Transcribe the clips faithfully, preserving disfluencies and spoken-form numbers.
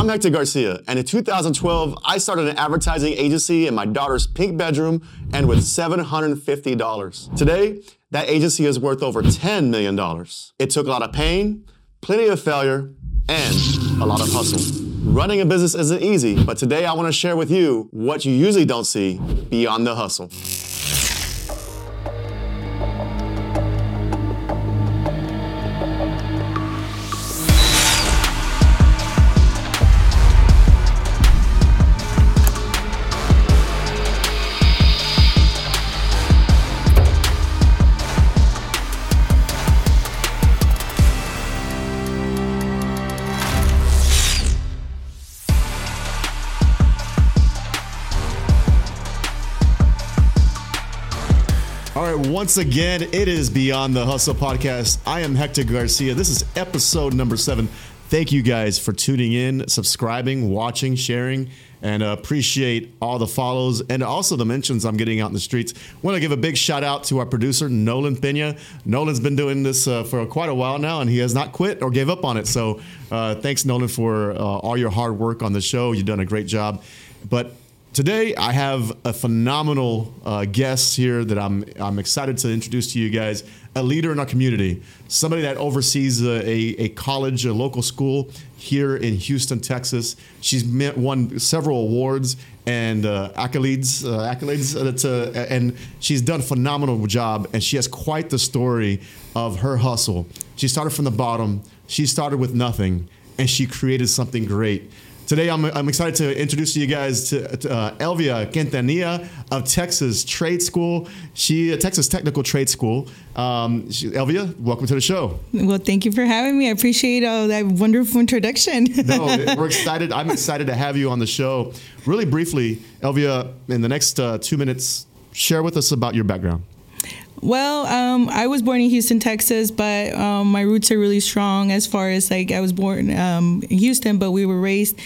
I'm Hector Garcia, and in two thousand twelve, I started an advertising agency in my daughter's pink bedroom and with seven hundred fifty dollars. Today, that agency is worth over ten million dollars. It took a lot of pain, plenty of failure, and a lot of hustle. Running a business isn't easy, but today I want to share with you what you usually don't see beyond the hustle. Once again, it is Beyond the Hustle podcast. I am Hector Garcia. This is episode number seven. Thank you guys for tuning in, subscribing, watching, sharing, and uh, appreciate all the follows and also the mentions I'm getting out in the streets. Want to give a big shout out to our producer, Nolan Pena. Nolan's been doing this uh, for quite a while now, and he has not quit or gave up on it. So uh, thanks, Nolan, for uh, all your hard work on the show. You've done a great job. But today, I have a phenomenal uh, guest here that I'm I'm excited to introduce to you guys, a leader in our community, somebody that oversees a, a, a college, a local school here in Houston, Texas. She's met, won several awards and uh, accolades, uh, accolades, uh, to, and she's done a phenomenal job, and she has quite the story of her hustle. She started from the bottom, she started with nothing, and she created something great. Today, I'm, I'm excited to introduce you guys to, to uh, Elvia Quintanilla of Texas Trade School. She, uh, Texas Technical Trade School. Um, she, Elvia, welcome to the show. Well, thank you for having me. I appreciate uh, that wonderful introduction. No, we're excited. I'm excited to have you on the show. Really briefly, Elvia, in the next uh, two minutes, share with us about your background. Well, um, I was born in Houston, Texas, but um, my roots are really strong as far as like I was born um, in Houston, but we were raised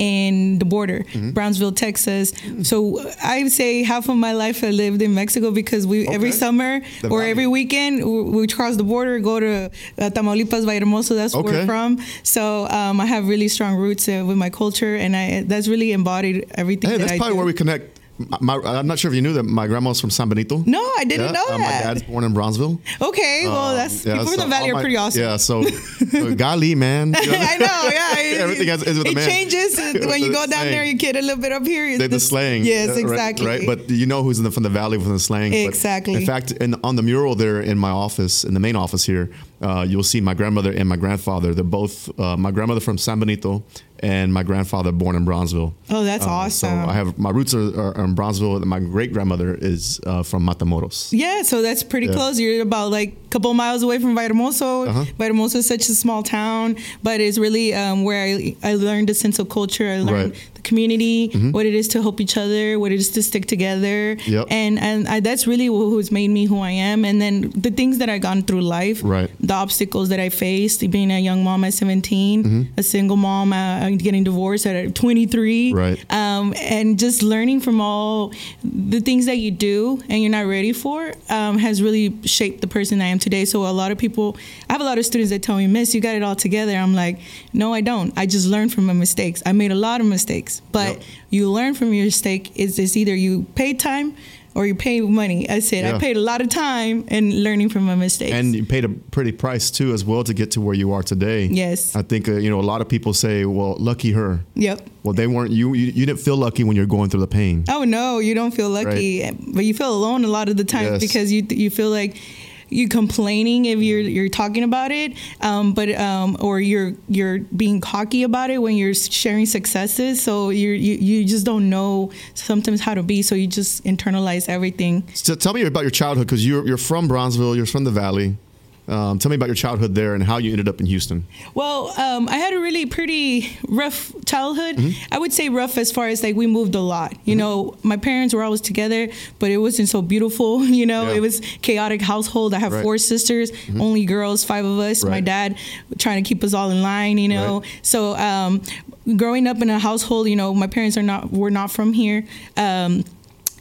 in the border, mm-hmm. Brownsville, Texas. So I would say half of my life I lived in Mexico because we okay. every summer the or valley. every weekend we would cross the border, go to uh, Tamaulipas, Vallehermoso. That's okay. where we're from. So um, I have really strong roots uh, with my culture, and I that's really embodied everything. Hey, that that's I probably do. where we connect. My, I'm not sure if you knew that my grandma's from San Benito. No, I didn't yeah, know uh, that. My dad's born in Bronzeville. Okay, well, that's um, yeah, people so in the valley are my, pretty awesome. Yeah, so, so Gali, man. You know, I know, yeah. Everything has, is with it a man. changes when you go down slang. there. You get a little bit up here. The, the slang. Yes, uh, exactly. Right, right, but you know who's in the, from the valley from the slang. Exactly. But in fact, in, on the mural there in my office, in the main office here, uh, you'll see my grandmother and my grandfather. They're both uh, my grandmother from San Benito and my grandfather born in Bronzeville. Oh, that's uh, awesome. So I have my roots are, are in Bronzeville, and my great grandmother is uh, from Matamoros. Yeah, so that's pretty yeah. close. You're about like a couple miles away from Vallehermoso. Uh-huh. Vallehermoso is such a small town, but it's really um, where I, I learned a sense of culture. I learned right. the community, mm-hmm. what it is to help each other, what it is to stick together. Yep. And and I, that's really who's made me who I am. And then the things that I've gone through life, right. the obstacles that I faced, being a young mom at seventeen, mm-hmm. a single mom, uh, getting divorced at twenty-three, right. um, and just learning from all the things that you do and you're not ready for um, has really shaped the person I am today. So a lot of people, I have a lot of students that tell me, Miss, you got it all together. I'm like, no, I don't. I just learned from my mistakes. I made a lot of mistakes, but yep. you learn from your mistake. It's, it's either you pay time or you pay money. I said, yeah. I paid a lot of time in learning from my mistakes. And you paid a pretty price too as well to get to where you are today. Yes. I think, uh, you know, a lot of people say, well, lucky her. Yep. Well, they weren't, you, you you didn't feel lucky when you're going through the pain. Oh, no, you don't feel lucky. Right. But you feel alone a lot of the time yes. because you you feel like you complaining if you're you're talking about it, um, but um, or you're you're being cocky about it when you're sharing successes. So you're, you you just don't know sometimes how to be. So you just internalize everything. So tell me about your childhood, because you're you're from Bronzeville. You're from the Valley. Um, tell me about your childhood there and how you ended up in Houston. Well, um, I had a really pretty rough childhood. Mm-hmm. I would say rough as far as like we moved a lot. You mm-hmm. know, my parents were always together, but it wasn't so beautiful. You know, yeah. It was chaotic household. I have right. four sisters, mm-hmm. only girls, five of us. Right. My dad trying to keep us all in line, you know. Right. So um, growing up in a household, you know, my parents are not were not from here. Um,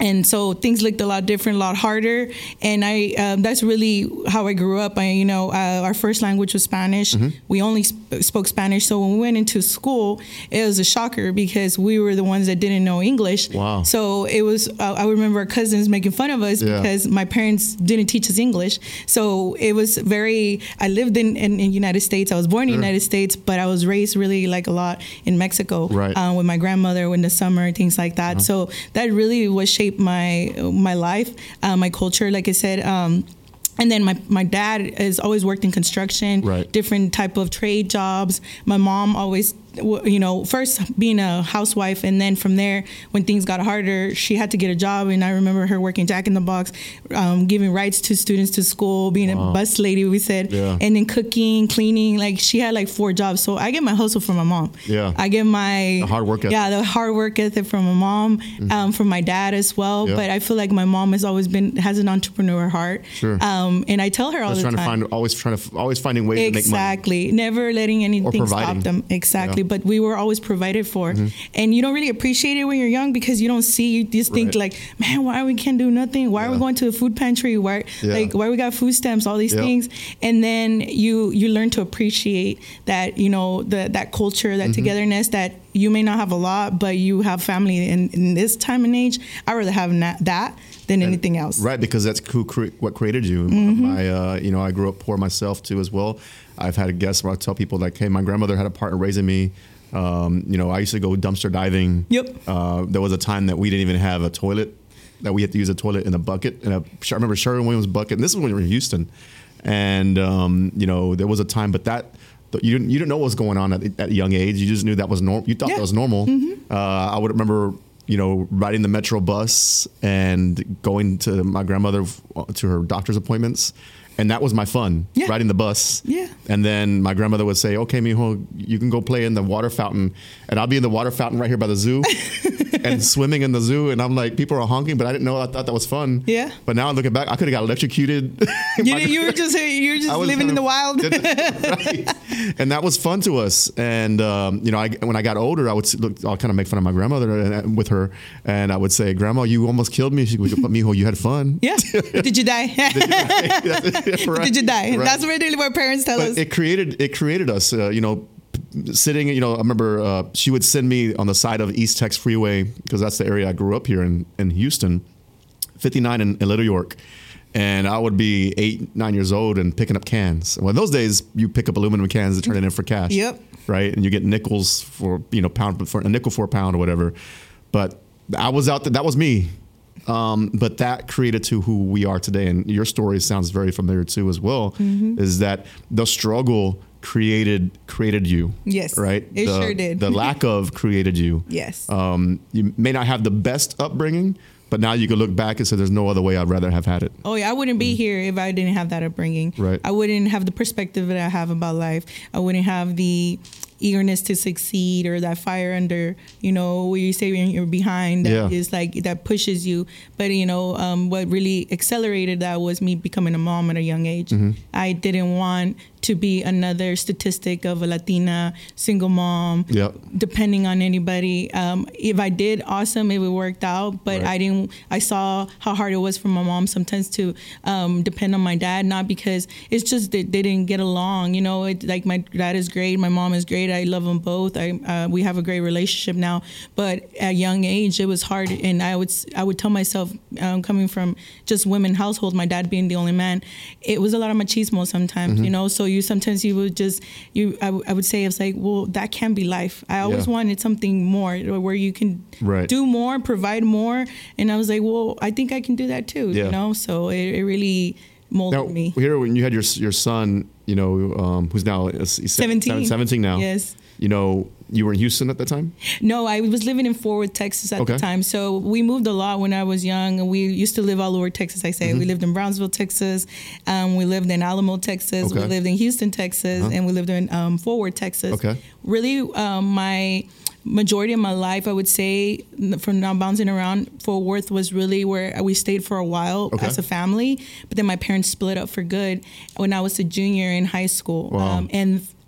And so things looked a lot different, a lot harder. And I um, that's really how I grew up. I, you know, uh, our first language was Spanish. Mm-hmm. We only sp- spoke Spanish. So when we went into school, it was a shocker because we were the ones that didn't know English. Wow. So it was, uh, I remember our cousins making fun of us yeah. because my parents didn't teach us English. So it was very, I lived in, in, in United States. I was born in the sure. United States, but I was raised really like a lot in Mexico right. uh, with my grandmother in the summer, things like that. Uh-huh. So that really was shaped my my life, uh, my culture, like I said. Um, and then my, my dad has always worked in construction, right. different type of trade jobs. My mom always, you know, first being a housewife, and then from there, when things got harder, she had to get a job. And I remember her working Jack in the Box, um, giving rides to students to school, being wow. a bus lady, we said, yeah. and then cooking, cleaning. Like she had like four jobs. So I get my hustle from my mom. Yeah, I get my the hard work ethic. Yeah, the hard work ethic from my mom, mm-hmm. um, from my dad as well. Yeah. But I feel like my mom has always been has an entrepreneur heart. Sure. Um, and I tell her all Just the trying time. To find, always trying to always finding ways exactly. to make money. Exactly. Never letting anything stop them. Exactly. Yeah. But we were always provided for. Mm-hmm. And you don't really appreciate it when you're young because you don't see, you just think right. like, man, why we can't do nothing? Why yeah. are we going to the food pantry? Why yeah. like why we got food stamps, all these yeah. things. And then you you learn to appreciate that, you know, the that culture, that mm-hmm. togetherness, that you may not have a lot, but you have family. And in this time and age, I'd rather have na- that than and, anything else. Right, because that's who cre- what created you. Mm-hmm. My, uh, you know, I grew up poor myself too as well. I've had a guess where I tell people like, hey, my grandmother had a part in raising me. Um, you know, I used to go dumpster diving. Yep. Uh, there was a time that we didn't even have a toilet, that we had to use a toilet in a bucket. And I remember Sherwin-Williams bucket. And this is when we were in Houston. And, um, you know, there was a time, but that, you didn't, you didn't know what was going on at, at a young age. You just knew that was normal. You thought yeah. that was normal. Mm-hmm. Uh, I would remember, you know, riding the Metro bus and going to my grandmother to her doctor's appointments. And that was my fun, yeah. riding the bus. Yeah. And then my grandmother would say, okay, mijo, you can go play in the water fountain. And I'll be in the water fountain right here by the zoo and swimming in the zoo. And I'm like, people are honking, but I didn't know. I thought that was fun. Yeah. But now looking back, I could have got electrocuted. you, you were just you were just living in the wild. Right. And that was fun to us. And, um, you know, I, when I got older, I would look, I'll kind of make fun of my grandmother and, and with her. And I would say, Grandma, you almost killed me. She goes, but mijo, you had fun. Yeah. Did you die? Did you die? Right. Did you die? Right. That's really what parents tell but us. It created it created us. Uh, you know, sitting. You know, I remember uh, she would send me on the side of East Tex Freeway because that's the area I grew up here in in Houston, fifty-nine in, in Little York, and I would be eight, nine years old and picking up cans. Well, in those days, you pick up aluminum cans and turn it in for cash. Yep. Right, and you get nickels for you know pound for a nickel for a pound or whatever. But I was out there. That was me. Um, but that created to who we are today. And your story sounds very familiar too as well, mm-hmm. is that the struggle created created you. Yes. Right? It the, sure did. The lack of created you. Yes. Um, you may not have the best upbringing, but now you can look back and say there's no other way I'd rather have had it. Oh, yeah. I wouldn't be mm. here if I didn't have that upbringing. Right. I wouldn't have the perspective that I have about life. I wouldn't have the eagerness to succeed or that fire under, you know, where you say you're behind that yeah. is like, that pushes you. But, you know, um, what really accelerated that was me becoming a mom at a young age. Mm-hmm. I didn't want to be another statistic of a Latina single mom, yep. depending on anybody. Um, if I did, awesome, if it worked out. But right. I didn't, I saw how hard it was for my mom sometimes to um, depend on my dad, not because it's just that they didn't get along. You know, it, like my dad is great, my mom is great. I love them both. I, uh, we have a great relationship now. But at a young age, it was hard. And I would, I would tell myself, um, coming from just women household, my dad being the only man, it was a lot of machismo sometimes, mm-hmm. you know, so you sometimes you would just, you I, w- I would say, it's like, well, that can't be life. I always yeah. wanted something more where you can right. do more, provide more. And I was like, well, I think I can do that too, yeah. you know, so it, it really molded now, me. Here, when you had your your son, you know, um, who's now he's seventeen. seventeen now. Yes. You know, you were in Houston at that time? No, I was living in Fort Worth, Texas at okay. the time. So we moved a lot when I was young. And we used to live all over Texas, I say. Mm-hmm. We lived in Brownsville, Texas. Um, we lived in Alamo, Texas. Okay. We lived in Houston, Texas. Uh-huh. And we lived in um, Fort Worth, Texas. Okay. Really, um, my majority of my life, I would say, from now bouncing around, Fort Worth was really where we stayed for a while okay. as a family. But then my parents split up for good when I was a junior in high school. Wow. Um, and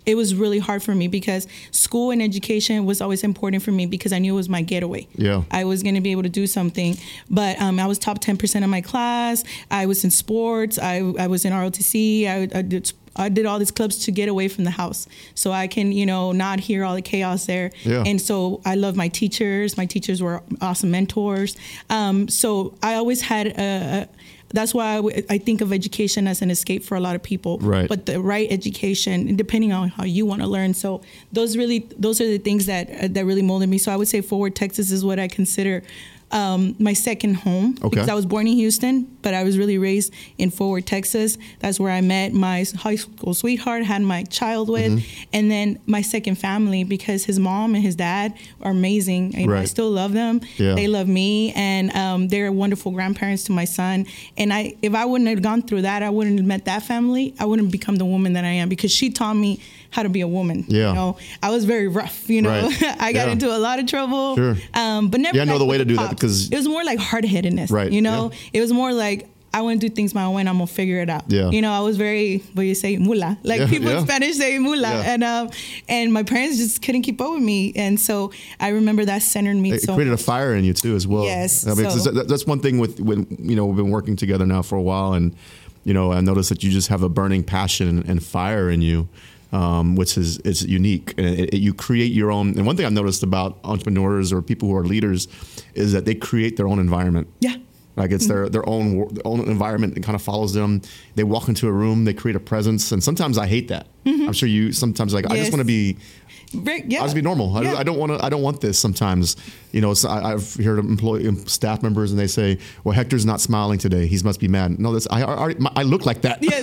it was really hard for me because school and education was always important for me because I knew it was my getaway. Yeah. I was going to be able to do something. But um, I was top ten percent of my class. I was in sports. I, I was in R O T C. I, I did I did all these clubs to get away from the house so I can, you know, not hear all the chaos there. Yeah. And so I love my teachers. My teachers were awesome mentors. Um, so I always had a, a that's why I, w- I think of education as an escape for a lot of people. Right. But the right education, depending on how you want to learn. So those really, those are the things that uh, that really molded me. So I would say Fort Worth, Texas is what I consider um, my second home. Okay. Because I was born in Houston, but I was really raised in Fort Worth, Texas. That's where I met my high school sweetheart, had my child with, mm-hmm. and then my second family because his mom and his dad are amazing. And right. I still love them. Yeah. They love me, and um, they're wonderful grandparents to my son. And I, if I wouldn't have gone through that, I wouldn't have met that family. I wouldn't become the woman that I am because she taught me how to be a woman. Yeah. You know, I was very rough, you know, Right. I got yeah. into a lot of trouble, sure. um, but never. Yeah, I know the way to do pops. that because it was more like hard-headedness, right. you know, yeah. it was more like, I want to do things my way and I'm going to figure it out. Yeah. You know, I was very, what do you say, mula. Like yeah, people yeah. in Spanish say mula. Yeah. And um, and my parents just couldn't keep up with me. And so I remember that centered me it so created much. a fire in you too as well. Yes. I mean, so. that's one thing with when, you know, we've been working together now for a while and, you know, I noticed that you just have a burning passion and fire in you. Um, which is is unique, and it, it, you create your own. And one thing I've noticed about entrepreneurs or people who are leaders is that they create their own environment. Yeah, like it's mm-hmm. their their own their own environment that kind of follows them. They walk into a room, they create a presence, and sometimes I hate that. Mm-hmm. I'm sure you sometimes like yes. I just want to be. Right, yeah. I just be normal. Yeah. I, I don't want to. I don't want this. Sometimes, you know, so I, I've heard employee staff members and they say, "Well, Hector's not smiling today. He must be mad." No, this I already. I look like that. Yes.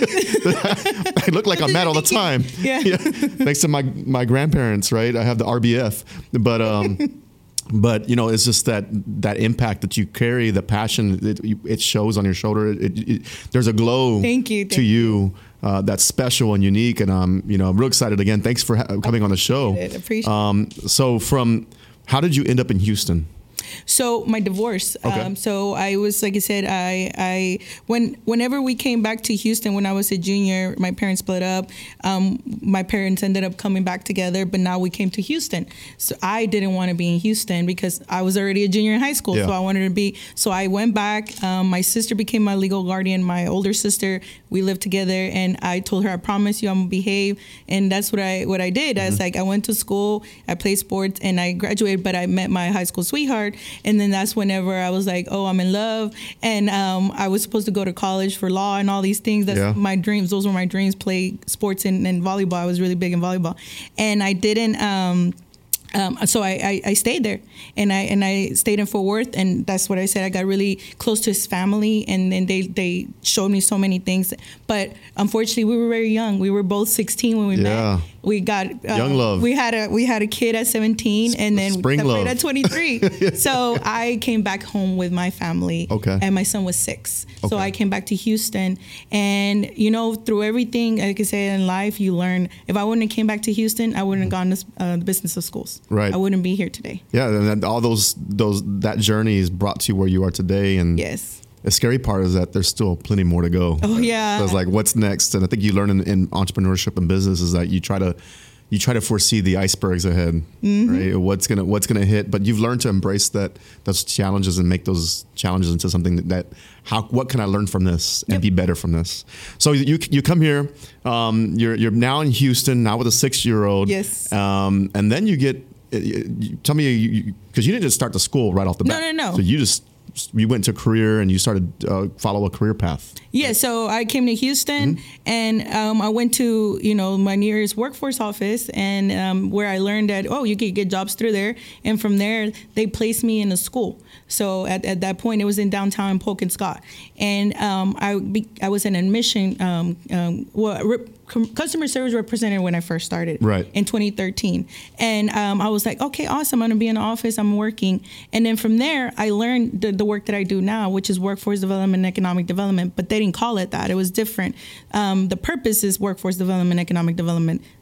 I look like I'm mad all the time. Yeah. yeah. Thanks to my my grandparents, right? I have the R B F, but um, but you know, it's just that that impact that you carry, the passion. It, it shows on your shoulder. It, it, there's a glow. Thank you. Thank to you. Uh, that's special and unique, and um, you know, I'm real excited again. Thanks for ha- coming on the show. I appreciate um, it. So, from how did you end up in Houston? So my divorce. Okay. Um, so I was, like I said, I, I, when, whenever we came back to Houston, when I was a junior, my parents split up. Um, my parents ended up coming back together, but now we came to Houston. So I didn't want to be in Houston because I was already a junior in high school. Yeah. So I wanted to be, so I went back. Um, my sister became my legal guardian, my older sister. We lived together, and I told her, I promise you I'm gonna behave. And that's what I, what I did. Mm-hmm. I was like, I went to school, I played sports, and I graduated, but I met my high school sweetheart. And then that's whenever I was like, oh, I'm in love. And um, I was supposed to go to college for law and all these things. That's yeah. my dreams. Those were my dreams, play sports and, and volleyball. I was really big in volleyball. And I didn't... Um, Um, so I, I, I stayed there, and I and I stayed in Fort Worth, and that's what I said. I got really close to his family, and then they, they showed me so many things. But unfortunately, we were very young. We were both sixteen when we yeah. met. We got uh, young love. We had a we had a kid at seventeen, Sp- and then spring separated love at twenty-three. So I came back home with my family, okay. and my son was six. Okay. So I came back to Houston, and you know, through everything, like I say in life, you learn. If I wouldn't have came back to Houston, I wouldn't have gone to uh, the business of schools. Right. I wouldn't be here today. Yeah, and then all those those that journey is brought to you where you are today, and yes. The scary part is that there's still plenty more to go. Oh yeah. So it's like, what's next? And I think you learn in, in entrepreneurship and business is that you try to you try to foresee the icebergs ahead, mm-hmm. right? What's gonna what's gonna hit, but you've learned to embrace that those challenges and make those challenges into something that, that how what can I learn from this and yep. be better from this. So you you come here, um, you're you're now in Houston, now with a six year old. Yes. Um, and then you get you, tell me because you, you didn't just start the school right off the bat. No, no, no. So you just. You went to career and you started uh, follow a career path. Yeah, so I came to Houston, mm-hmm. and um, I went to you know my nearest workforce office, and um, where I learned that oh you could get jobs through there, and from there they placed me in a school. So at, at that point it was in downtown Polk and Scott, and um, I be, I was an admission um, um, well, re- customer service representative when I first started right. in twenty thirteen, and um, I was like okay awesome I'm gonna be in the office, I'm working, and then from there I learned the, the work that I do now, which is workforce development and economic development, but they didn't call it that. It was different. Um, the purpose is workforce development, economic development.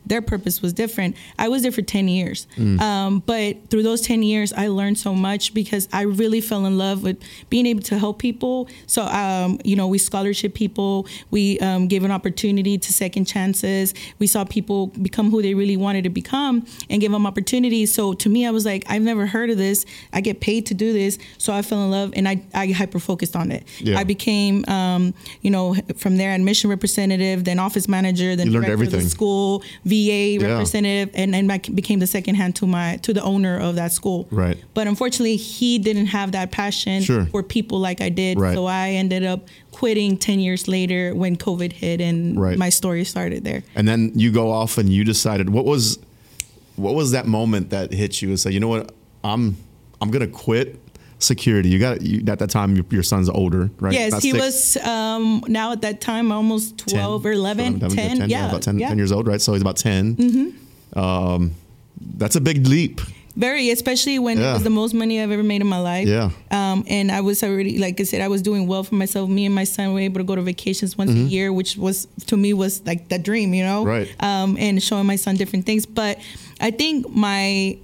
their purpose was different. I was there for ten years. Mm. Um, but through those ten years, I learned so much because I really fell in love with being able to help people. So, um, you know, we scholarship people. We um, gave an opportunity to second chances. We saw people become who they really wanted to become and give them opportunities. So to me, I was like, I've never heard of this. I get paid to do this. So I fell in love and I, I hyper-focused on it. Yeah. I became, um, you know, from there, admission representative, then office manager, then you learned director everything. of the school, V A yeah. representative, and then I became the second hand to my to the owner of that school. Right. But unfortunately, he didn't have that passion sure. for people like I did. Right. So I ended up quitting ten years later when COVID hit, and right. my story started there. And then you go off and you decided, what was what was that moment that hit you and say, you know what, I'm I'm gonna quit security? You got you, at that time your, your son's older, right? Yes, Not he six. was um, now at that time almost twelve ten. Or eleven, ten, ten, ten, yeah, about ten, yeah. ten years old, right? So he's about ten. Mm-hmm. Um, that's a big leap. Very, especially when yeah. it was the most money I've ever made in my life. Yeah. Um, and I was already, like I said, I was doing well for myself. Me and my son were able to go to vacations once mm-hmm. a year, which was, to me, was like the dream, you know? Right. Um, and showing my son different things. But I think my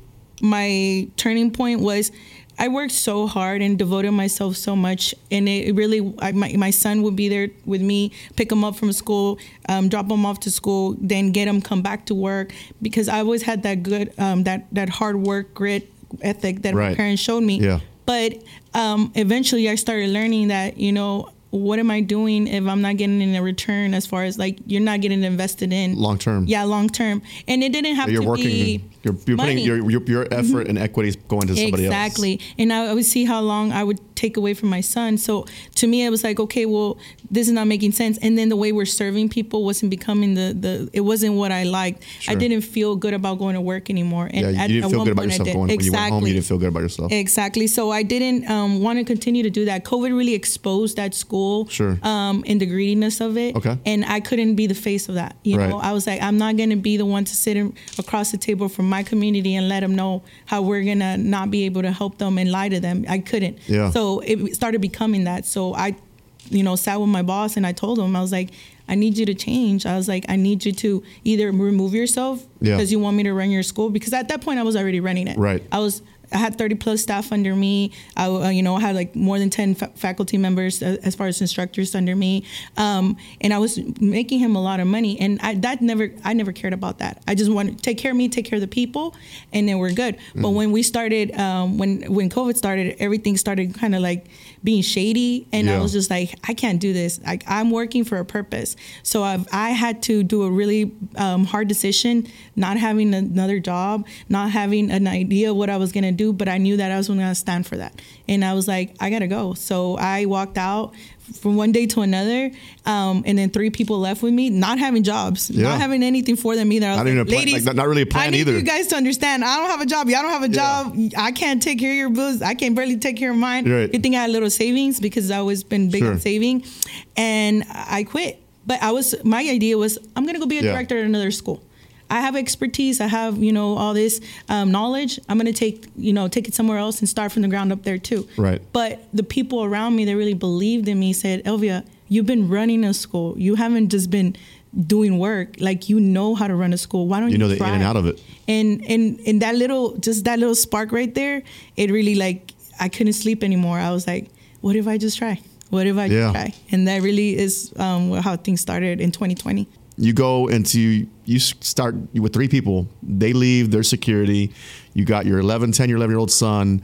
my turning point was I worked so hard and devoted myself so much, and it really, I, my, my son would be there with me, pick him up from school, um, drop him off to school, then get him come back to work, because I always had that good, um, that, that hard work, grit ethic that right. my parents showed me. Yeah. But um, eventually I started learning that, you know, what am I doing if I'm not getting in a return, as far as like you're not getting invested in long term? Yeah, long term. And it didn't have you're to working, be you're, you're putting your, your your effort mm-hmm. and equities going to somebody exactly. else. Exactly. And I would see how long I would take away from my son. So to me, it was like, okay, well, this is not making sense. And then the way we're serving people wasn't becoming the, the it wasn't what I liked. Sure. I didn't feel good about going to work anymore. And yeah, you at, didn't at feel one good about point yourself I did. going. Exactly. When you went home, you didn't feel good about yourself. Exactly. So I didn't um, want to continue to do that. COVID really exposed that school. Sure. Um, and the greediness of it. Okay. And I couldn't be the face of that. You right. know, I was like, I'm not going to be the one to sit in, across the table from my community and let them know how we're going to not be able to help them and lie to them. I couldn't. Yeah. So it started becoming that. So I, you know, sat with my boss and I told him, I was like, I need you to change. I was like, I need you to either remove yourself yeah. because you want me to run your school. Because at that point I was already running it. Right. I was I had thirty plus staff under me. I, uh, you know, I had like more than ten fa- faculty members uh, as far as instructors under me. Um, and I was making him a lot of money. And I, that never, I never cared about that. I just wanted to take care of me, take care of the people, and then we're good. Mm. But when we started, um, when, when COVID started, everything started kind of like being shady. And yeah. I was just like, I can't do this. Like, I'm working for a purpose. So I've, I had to do a really um, hard decision, not having another job, not having an idea of what I was going to do. Do, but I knew that I was going to stand for that. And I was like, I got to go. So I walked out from one day to another. Um, and then three people left with me, not having jobs, yeah. not having anything for them either. I was not, like, even a plan, ladies, like, not really a plan I need either. you guys to understand, I don't have a job. Y'all don't have a job. Yeah. I can't take care of your bills. I can barely take care of mine. Right. Good thing I had little savings because I've always been big sure. on saving. And I quit. But I was, my idea was, I'm going to go be a yeah. director at another school. I have expertise. I have, you know, all this um, knowledge. I'm going to take, you know, take it somewhere else and start from the ground up there too. Right. But the people around me that really believed in me said, Elvia, you've been running a school. You haven't just been doing work. Like, you know how to run a school. Why don't you, you know the try? in and out of it? And, and, and that little, just that little spark right there, it really, like, I couldn't sleep anymore. I was like, what if I just try? What if I just yeah. try? And that really is um, how things started in twenty twenty. You go into, you start with three people. They leave their security. You got your eleven, ten, your eleven year old son,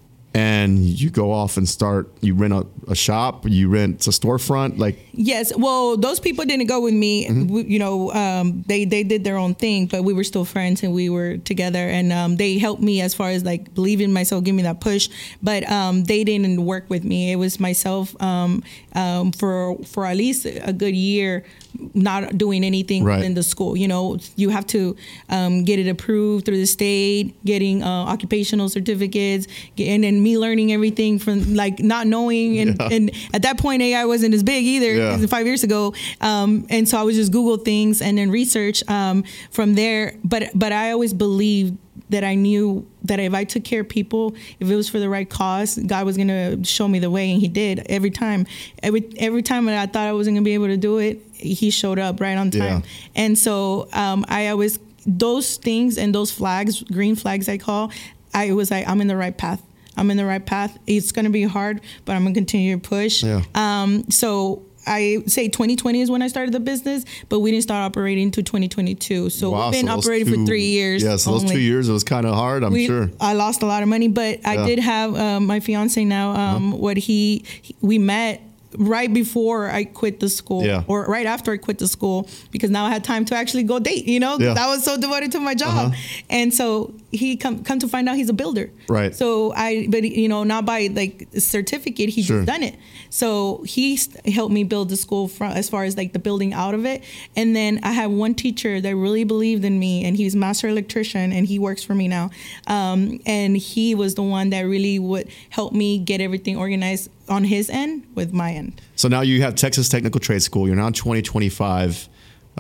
and you go off and start, you rent a, a shop, you rent a storefront. Like, yes. Well, those people didn't go with me. Mm-hmm. We, you know, um, they, they did their own thing, but we were still friends and we were together, and um, they helped me as far as like believing in myself, give me that push, but um, they didn't work with me. It was myself um, um, for, for at least a good year, not doing anything right. in the school. You know, you have to um, get it approved through the state, getting uh, occupational certificates, and then me learning everything from like not knowing. And, yeah. and at that point, A I wasn't as big either yeah. five years ago. Um, and so I would just Google things and then research um, from there. But but I always believed that I knew that if I took care of people, if it was for the right cause, God was going to show me the way, and he did every time. Every every time that I thought I wasn't going to be able to do it, he showed up right on time. Yeah. And so um, I always, those things and those flags, green flags I call, I was like, I'm in the right path. I'm in the right path. It's going to be hard, but I'm going to continue to push. Yeah. Um, so I say twenty twenty is when I started the business, but we didn't start operating until twenty twenty-two. So wow, we've been so operating two, for three years. Yeah, so only. Those two years, it was kind of hard, I'm we, sure. I lost a lot of money, but yeah. I did have um, my fiance now, um, uh-huh. what he, he, we met right before I quit the school yeah. or right after I quit the school, because now I had time to actually go date, you know, yeah. I was so devoted to my job. Uh-huh. And so he come, come to find out he's a builder. Right. So I, but you know, not by like a certificate, he sure. just done it. So he helped me build the school from, as far as like the building out of it. And then I had one teacher that really believed in me, and he's master electrician and he works for me now. Um, and he was the one that really would help me get everything organized on his end with my end. So now you have Texas Technical Trade School. You're now twenty twenty-five,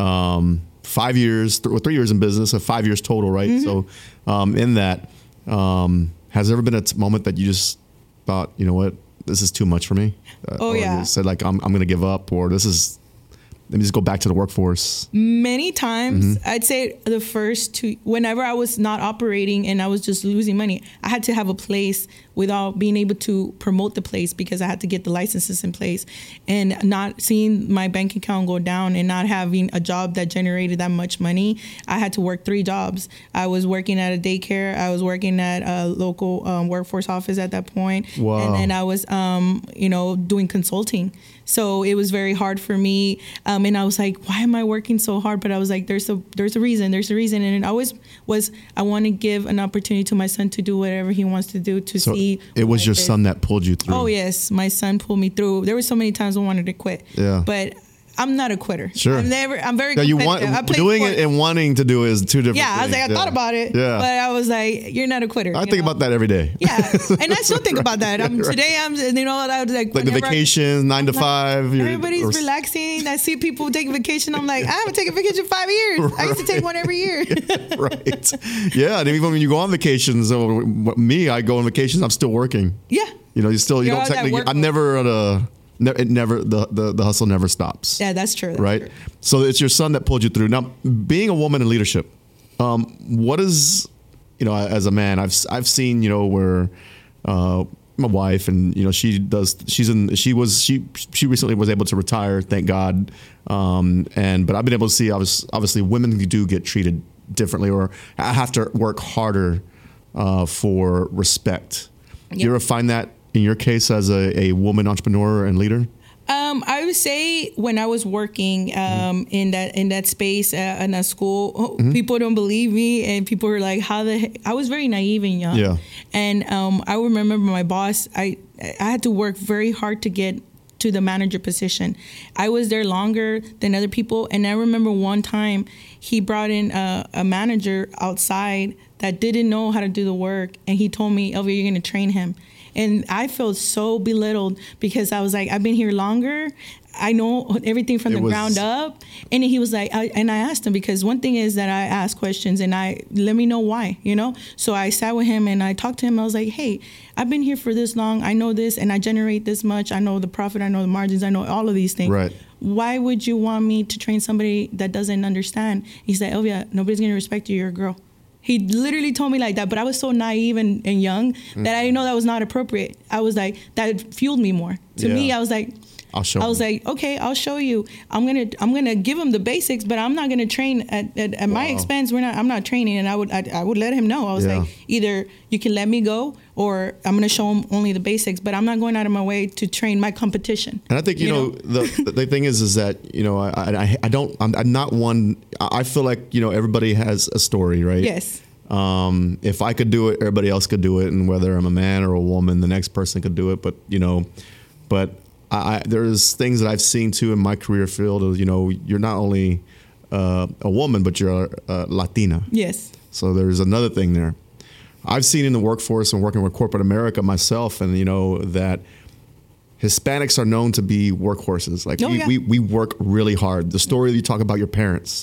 um, five years, th- three years in business, so five years total, right? Mm-hmm. So um, in that, um, has there ever been a t- moment that you just thought, you know what, this is too much for me? Uh, oh, or yeah. You said like, I'm, I'm going to give up, or this is, let me just go back to the workforce? Many times. Mm-hmm. I'd say the first two, whenever I was not operating and I was just losing money, I had to have a place without being able to promote the place, because I had to get the licenses in place, and not seeing my bank account go down and not having a job that generated that much money. I had to work three jobs. I was working at a daycare. I was working at a local um, workforce office at that point. Wow. And then I was, um, you know, doing consulting. So it was very hard for me. Um, and I was like, why am I working so hard? But I was like, there's a there's a reason. There's a reason. And it always was, I want to give an opportunity to my son to do whatever he wants to do, to so see. It was your son that pulled you through. Oh, yes. My son pulled me through. There were so many times I wanted to quit. Yeah. But I'm not a quitter. Sure. I'm never, I'm very yeah, you want, doing sports. It and wanting to do it is two different yeah, things. I was like, I yeah. thought about it. Yeah. But I was like, you're not a quitter. I think know? about that every day. Yeah. And I still think about that. I'm, right. Today, I'm, you know what, I was like, like the vacations, I, nine to like, five. Everybody's or, relaxing. I see people taking vacation. I'm like, I haven't taken vacation in five years. Right. I used to take one every year. yeah, right. Yeah. And even when you go on vacations, so me, I go on vacations, I'm still working. Yeah. You know, you still, you you're don't technically, I'm never at a, it never the, the, the hustle never stops. Yeah, that's true. That's right. True. So it's your son that pulled you through. Now, being a woman in leadership, um, what is, you know, as a man, I've I've seen, you know, where uh, my wife and you know she does she's in she was she she recently was able to retire, thank God. Um, and but I've been able to see obviously, obviously women do get treated differently, or have to work harder uh, for respect. Yep. You ever find that in your case as a, a woman entrepreneur and leader? Um, I would say when I was working um, mm-hmm. in that in that space uh, in that school, mm-hmm. people don't believe me, and people were like, "How the heck?" I was very naive and young. Yeah. And um, I remember my boss. I I had to work very hard to get to the manager position. I was there longer than other people, and I remember one time he brought in a, a manager outside that didn't know how to do the work, and he told me, "Elvia, you're going to train him." And I felt so belittled because I was like, I've been here longer. I know everything from it the was, ground up. And he was like, I, and I asked him, because one thing is that I ask questions and I let me know why, you know? So I sat with him and I talked to him. I was like, hey, I've been here for this long. I know this and I generate this much. I know the profit. I know the margins. I know all of these things. Right. Why would you want me to train somebody that doesn't understand? He said, Elvia, nobody's going to respect you. You're a girl. He literally told me like that, but I was so naive and, and young mm-hmm. that I didn't know that was not appropriate. I was like, that fueled me more. To yeah. me, I was like, I'll show I was him. like, okay, I'll show you. I'm gonna I'm gonna give him the basics, but I'm not gonna train at, at, at wow. my expense. We're not. I'm not training, and I would I, I would let him know. I was yeah. like, either you can let me go, or I'm gonna show him only the basics. But I'm not going out of my way to train my competition. And I think you, you know, know? the the thing is is that you know I I, I don't I'm, I'm not one. I feel like you know everybody has a story, right? Yes. Um, if I could do it, everybody else could do it, and whether I'm a man or a woman, the next person could do it. But you know, but I, there's things that I've seen too in my career field. Of, you know, you're not only uh, a woman, but you're a, a Latina. Yes. So there's another thing there. I've seen in the workforce and working with corporate America myself, and you know that Hispanics are known to be workhorses. Like oh, we, yeah. we we work really hard. The story that you talk about your parents.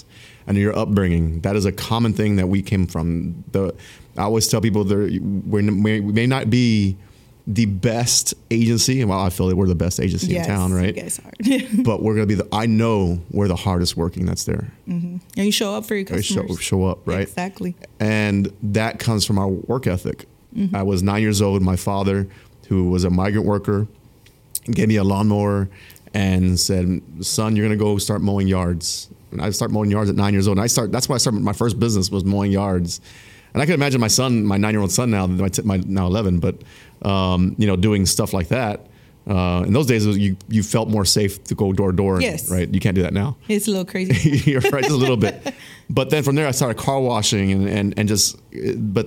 and your upbringing. That is a common thing that we came from. The I always tell people that we may not be the best agency, and well, I feel that we're the best agency yes, in town, right? You guys are. But we're gonna be the. I know we're the hardest working that's there. Mm-hmm. And you show up for your customers. Show, show up, right? Exactly. And that comes from our work ethic. Mm-hmm. I was nine years old. My father, who was a migrant worker, gave me a lawnmower and said, "Son, you're gonna go start mowing yards." And I start mowing yards at nine years old. And I start. That's why I started. My first business was mowing yards. And I can imagine my son, my nine-year-old son now, my, t- my now eleven, but um, you know, doing stuff like that. Uh, in those days, you you felt more safe to go door to door. Yes. Right. You can't do that now. It's a little crazy. You're right, just a little bit. But then from there, I started car washing and and and just. But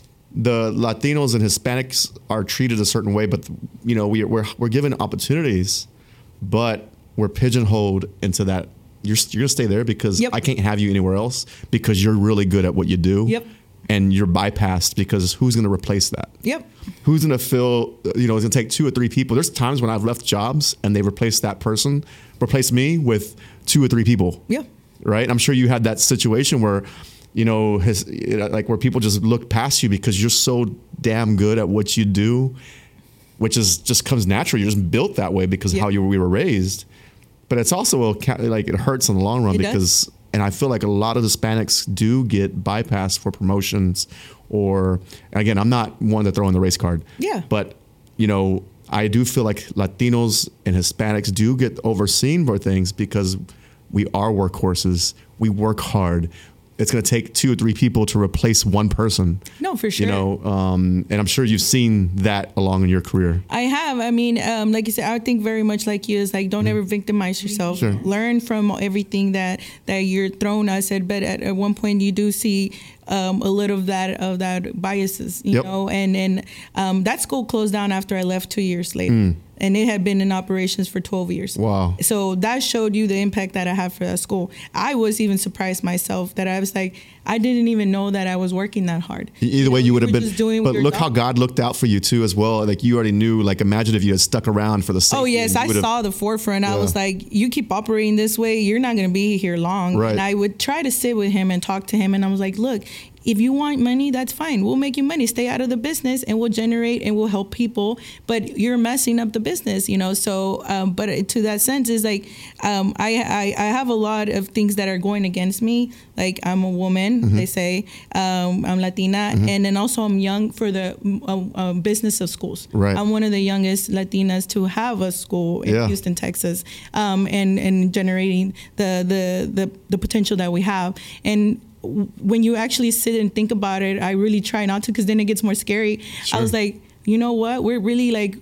the Latinos and Hispanics are treated a certain way. But you know, we we're we're given opportunities, but we're pigeonholed into that. You're you're gonna stay there because yep. I can't have you anywhere else because you're really good at what you do. Yep. And you're bypassed because who's going to replace that? Yep. Who's going to fill, you know, it's going to take two or three people. There's times when I've left jobs and they replaced that person, replaced me with two or three people. Yeah. Right? I'm sure you had that situation where, you know, his, like where people just look past you because you're so damn good at what you do, which is just comes natural. You're just built that way because of yep. how you we were raised. But it's also a, like it hurts in the long run it because... Does. And I feel like a lot of Hispanics do get bypassed for promotions or, again, I'm not one to throw in the race card. Yeah. But, you know, I do feel like Latinos and Hispanics do get overseen for things because we are workhorses. We work hard. It's going to take two or three people to replace one person. No, for sure. You know, um, and I'm sure you've seen that along in your career. I have. I mean, um, like you said, I think very much like you is like, don't mm-hmm. ever victimize yourself. Sure. Learn from everything that, that you're thrown. I said, but at, at one point you do see um, a little of that of that biases, you yep. know, and and um, that school closed down after I left two years later. Mm. And it had been in operations for twelve years. Wow. So that showed you the impact that I had for that school. I was even surprised myself that I was like, I didn't even know that I was working that hard. Either you way, know, you would have been. doing but look job. how God looked out for you too, as well. Like you already knew. Like imagine if you had stuck around for the sake. Oh yes, I saw the forefront. Yeah. I was like, you keep operating this way, you're not going to be here long. Right. And I would try to sit with him and talk to him, and I was like, look, if you want money, that's fine. We'll make you money. Stay out of the business, and we'll generate and we'll help people. But you're messing up the business, you know. So, um, but to that sense, is like um, I, I I have a lot of things that are going against me. Like I'm a woman, mm-hmm. they say. Um, I'm Latina, mm-hmm. and then also I'm young for the uh, uh, business of schools. Right. I'm one of the youngest Latinas to have a school in yeah. Houston, Texas, um, and and generating the the the the potential that we have. And when you actually sit and think about it, I really try not to, because then it gets more scary. Sure. I was like, you know what? We're really like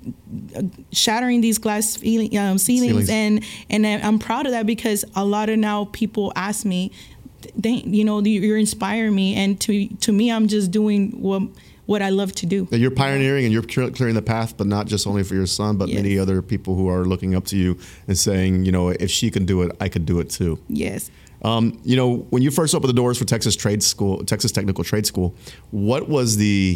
shattering these glass feeling, um, ceilings, ceilings, and and I'm proud of that, because a lot of now people ask me, they, you know, you're inspiring me, and to to me, I'm just doing what what I love to do. You're pioneering and you're clearing the path, but not just only for your son, but yes. many other people who are looking up to you and saying, you know, if she can do it, I could do it too. Yes. Um, you know, when you first opened the doors for Texas Trade School, Texas Technical Trade School, what was the,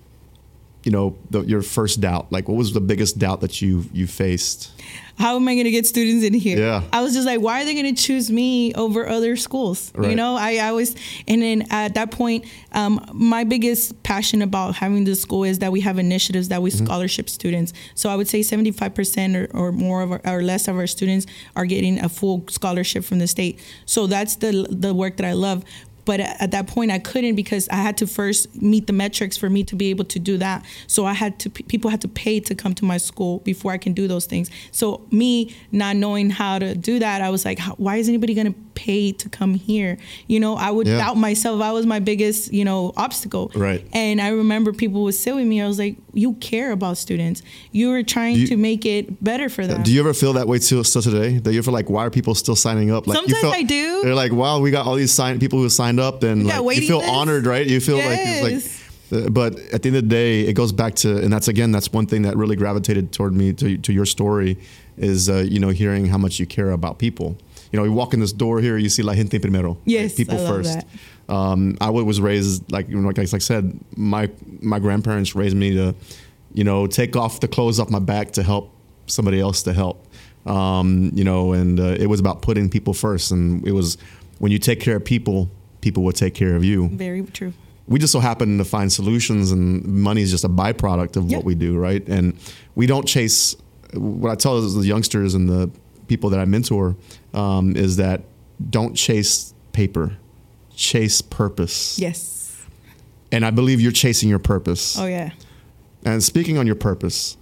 you know, the, your first doubt? Like, what was the biggest doubt that you you faced? How am I going to get students in here? Yeah. I was just like, why are they going to choose me over other schools? Right. You know, I, I was, and then at that point, um, my biggest passion about having this school is that we have initiatives that we mm-hmm. scholarship students. So I would say seventy-five percent or, or more of our, or less of our students are getting a full scholarship from the state. So that's the the work that I love. But at that point, I couldn't, because I had to first meet the metrics for me to be able to do that. So I had to, people had to pay to come to my school before I can do those things. So me not knowing how to do that, I was like, why is anybody going to pay to come here? You know, I would yeah. doubt myself. I was my biggest, you know, obstacle. Right. And I remember people would sit with me. I was like, you care about students. You were trying you, to make it better for them. Do you ever feel that way too, still today? That you feel like, why are people still signing up? Like, Sometimes you felt, I do. They're like, wow, we got all these sign people who signed up, and yeah, like, you feel list. honored, right? You feel yes. like, like, uh, but at the end of the day, it goes back to, and that's again, that's one thing that really gravitated toward me to to your story, is uh, you know, hearing how much you care about people. You know, you walk in this door here, you see la gente primero. Yes, right? People I love first. That. Um, I was raised like, you know, like, like I said, my my grandparents raised me to, you know, take off the clothes off my back to help somebody else to help. Um, you know, and uh, it was about putting people first, and it was when you take care of people, people will take care of you. Very true. We just so happen to find solutions, and money is just a byproduct of yeah. what we do, right? And we don't chase. What I tell the youngsters and the people that I mentor um, is that don't chase paper, chase purpose. Yes. And I believe you're chasing your purpose. Oh, yeah. And speaking on your purpose,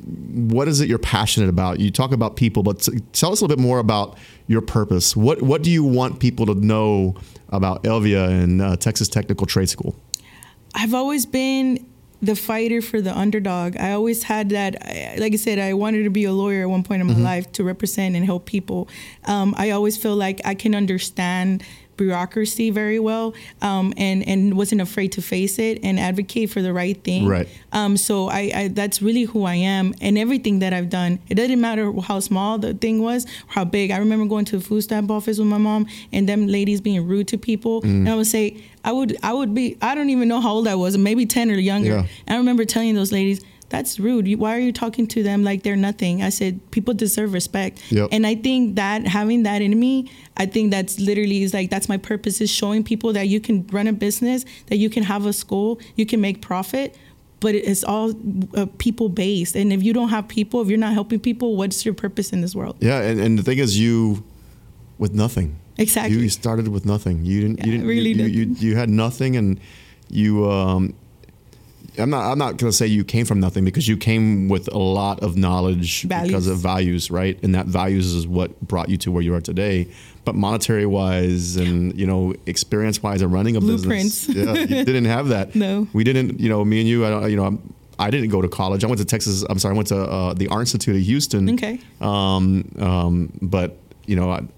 what is it you're passionate about? You talk about people, but t- tell us a little bit more about your purpose. What What do you want people to know about Elvia and uh, Texas Technical Trade School? I've always been the fighter for the underdog. I always had that, like I said, I wanted to be a lawyer at one point in my mm-hmm. life to represent and help people. Um, I always feel like I can understand bureaucracy very well, um, and and wasn't afraid to face it and advocate for the right thing. Right. Um, so I, I that's really who I am, and everything that I've done. It doesn't matter how small the thing was, or how big. I remember going to the food stamp office with my mom, and them ladies being rude to people, mm. and I would say, I would I would be I don't even know how old I was, maybe ten or younger. Yeah. And I remember telling those ladies, that's rude. Why are you talking to them like they're nothing? I said, people deserve respect. Yep. And I think that having that in me, I think that's literally is like, that's my purpose, is showing people that you can run a business, that you can have a school, you can make profit, but it's all uh, people based. And if you don't have people, if you're not helping people, what's your purpose in this world? Yeah. And, and the thing is, you, with nothing. Exactly. You started with nothing. You didn't, yeah, you didn't, really you, you, you, you had nothing, and you, um, I'm not. I'm not going to say you came from nothing, because you came with a lot of knowledge values. Because of values, right? And that values is what brought you to where you are today. But monetary wise, and you know, experience wise, and running a Blueprints. business, yeah, you didn't have that. No, we didn't. You know, me and you. I don't. You know, I'm, I didn't go to college. I went to Texas. I'm sorry. I went to uh, the Art Institute of Houston. Okay. Um. Um. But you know, I,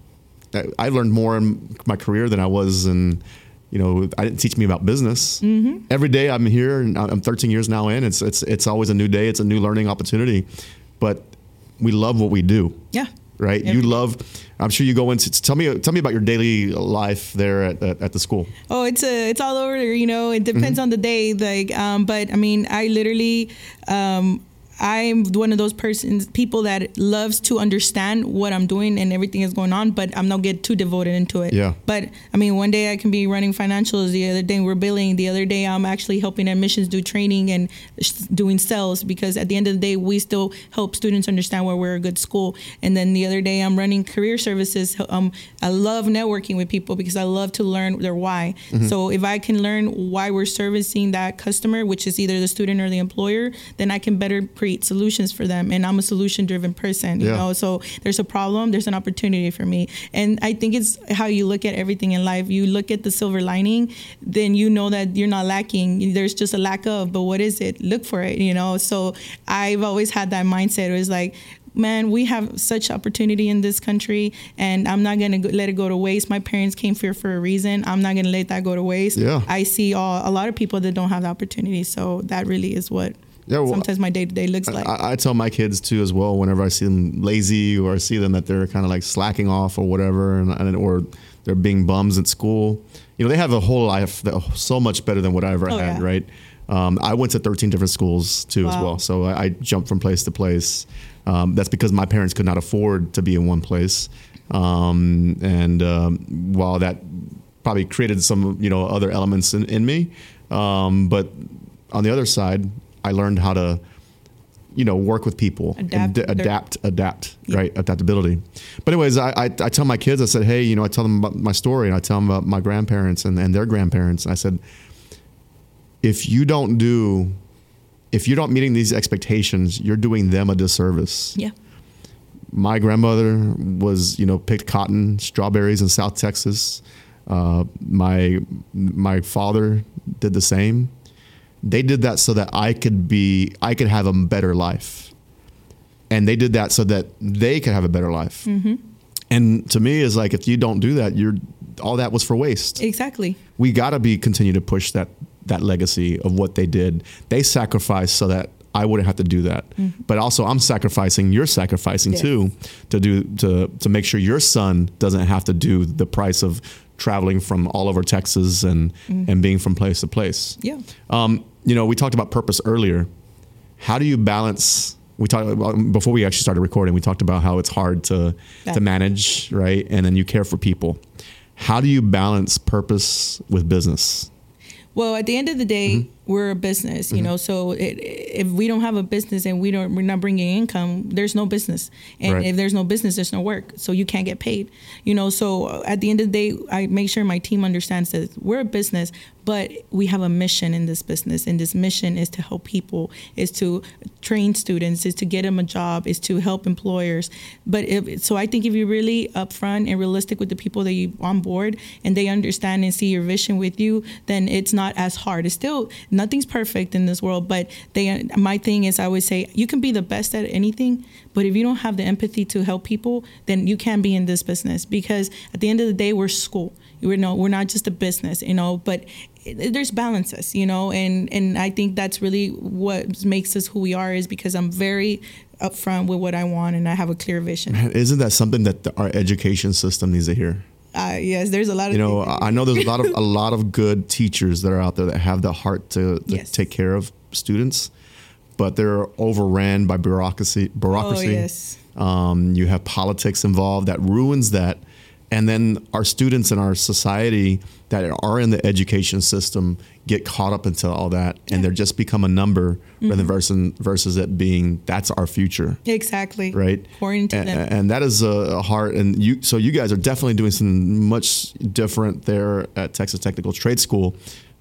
I learned more in my career than I was in. You know, I didn't teach me about business. Mm-hmm. Every day I'm here, and I'm thirteen years now in. It's it's it's always a new day. It's a new learning opportunity. But we love what we do. Yeah. Right. Every you day. love. I'm sure you go into. Tell me. Tell me about your daily life there at at, at the school. Oh, it's a it's all over there. You know, it depends mm-hmm. on the day. Like, um, but I mean, I literally. Um, I'm one of those persons, people that loves to understand what I'm doing and everything is going on, but I'm not get too devoted into it. Yeah. But I mean, one day I can be running financials. The other day we're billing. The other day I'm actually helping admissions do training and sh- doing sales, because at the end of the day, we still help students understand where we're a good school. And then the other day I'm running career services. Um, I love networking with people because I love to learn their why. Mm-hmm. So if I can learn why we're servicing that customer, which is either the student or the employer, then I can better create solutions for them. And I'm a solution driven person, you yeah. know, so there's a problem, there's an opportunity for me. And I think it's how you look at everything in life. You look at the silver lining, then you know that you're not lacking. There's just a lack of, but what is it? Look for it, you know? So I've always had that mindset. It was like, man, we have such opportunity in this country, and I'm not going to let it go to waste. My parents came here for a reason. I'm not going to let that go to waste. Yeah. I see all, a lot of people that don't have the opportunity. So that really is what yeah, well, sometimes my day-to-day looks like. I, I tell my kids too as well, whenever I see them lazy, or I see them that they're kind of like slacking off or whatever, and, and or they're being bums at school. You know, they have a whole life that so much better than what I ever oh, had, yeah. right? Um, I went to thirteen different schools too wow. as well. So I, I jumped from place to place. Um, that's because my parents could not afford to be in one place. Um, and um, while that probably created some, you know, other elements in, in me, um, but on the other side, I learned how to, you know, work with people, adapt, and d- adapt, adapt, yeah. right? Adaptability. But anyways, I, I, I tell my kids, I said, hey, you know, I tell them about my story, and I tell them about my grandparents and, and their grandparents. And I said, if you don't do, if you're not meeting these expectations, you're doing them a disservice. Yeah. My grandmother was, you know, picked cotton, strawberries in South Texas. Uh, my my father did the same. They did that so that I could be, I could have a better life. And they did that so that they could have a better life. Mm-hmm. And to me, it's like, if you don't do that, you're, all that was for waste. Exactly. We got to be, continue to push that, that legacy of what they did. They sacrificed so that I wouldn't have to do that. Mm-hmm. But also I'm sacrificing, you're sacrificing yes. too, to do, to, to make sure your son doesn't have to do the price of traveling from all over Texas and, mm-hmm. and being from place to place. Yeah. Um, you know, we talked about purpose earlier. How do you balance? We talked about, before we actually started recording, we talked about how it's hard to, to manage, right? And then you care for people. How do you balance purpose with business? Well, at the end of the day, mm-hmm. we're a business, you mm-hmm. know, so it, if we don't have a business and we don't, we're not bringing income, there's no business. And right. if there's no business, there's no work. So you can't get paid, you know, so at the end of the day, I make sure my team understands that we're a business, but we have a mission in this business. And this mission is to help people, is to train students, is to get them a job, is to help employers. But if, so I think if you're really upfront and realistic with the people that you on board and they understand and see your vision with you, then it's not as hard. It's still, nothing's perfect in this world, but they, my thing is I always say, you can be the best at anything, but if you don't have the empathy to help people, then you can't be in this business, because at the end of the day, we're school. We're no, we're not just a business, you know, but it, there's balances, you know, and, and I think that's really what makes us who we are, is because I'm very upfront with what I want and I have a clear vision. Man, isn't that something that the, our education system needs to hear? Uh, yes, there's a lot of, you know, I know there's a lot of a lot of good teachers that are out there that have the heart to, to yes. take care of students, but they're overran by bureaucracy. Bureaucracy. Oh, yes. Um, you have politics involved that ruins that. And then our students in our society that are in the education system get caught up into all that, and yeah. they're just become a number mm-hmm. rather versus, versus it being, that's our future. Exactly. Right. Pouring into and, them. and that is a heart. And you, so you guys are definitely doing something much different there at Texas Technical Trade School.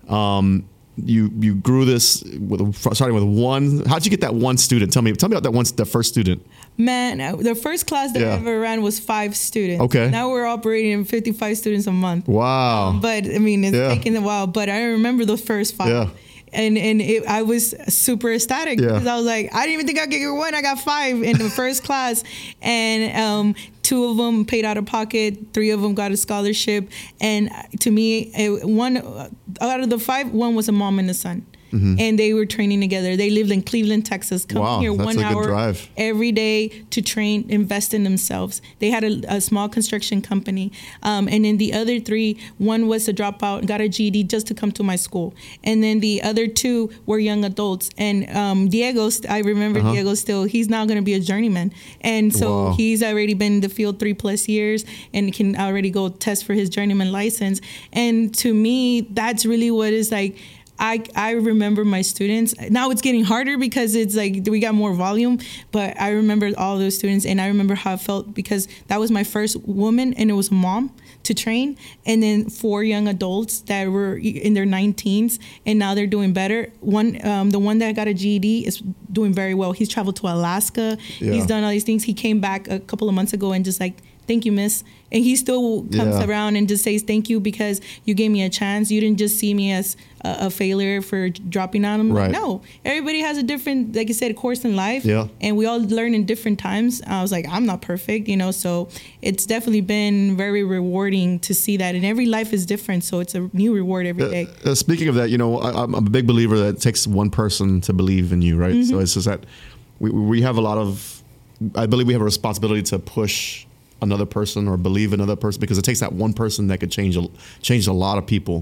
Um, You you grew this with starting with one. How'd you get that one student? Tell me tell me about that one the first student. Man, the first class that yeah. I ever ran was five students. Okay. Now we're operating fifty-five students a month. Wow. Um, but I mean, it's yeah. taking a while. But I remember the first five. Yeah. And and it, I was super ecstatic yeah. because I was like, I didn't even think I could get one. I got five in the first class, and um, two of them paid out of pocket. Three of them got a scholarship. And to me, it, one out of the five, one was a mom and a son. Mm-hmm. And they were training together. They lived in Cleveland, Texas. Come wow, here that's one a good hour drive. every day to train, invest in themselves. They had a, a small construction company. Um, and then the other three, one was a dropout, got a G E D just to come to my school. And then the other two were young adults. And um, Diego, I remember uh-huh. Diego still, he's now going to be a journeyman. And so wow. he's already been in the field three plus years and can already go test for his journeyman license. And to me, that's really what is like, I, I remember my students. Now it's getting harder because it's like we got more volume, but I remember all those students, and I remember how I felt because that was my first woman, and it was a mom to train, and then four young adults that were in their nineteens, and now they're doing better. One, um, the one that got a G E D is doing very well. He's traveled to Alaska. Yeah. He's done all these things. He came back a couple of months ago and just like, thank you, miss. And he still comes yeah. around and just says, thank you because you gave me a chance. You didn't just see me as a, a failure for dropping out. I'm right. like, no, everybody has a different, like I said, course in life. Yeah. And we all learn in different times. I was like, I'm not perfect, you know, so it's definitely been very rewarding to see that. And every life is different. So it's a new reward every day. Uh, uh, speaking of that, you know, I, I'm a big believer that it takes one person to believe in you, right? Mm-hmm. So it's just that we, we have a lot of, I believe we have a responsibility to push another person or believe another person, because it takes that one person that could change a, change a lot of people.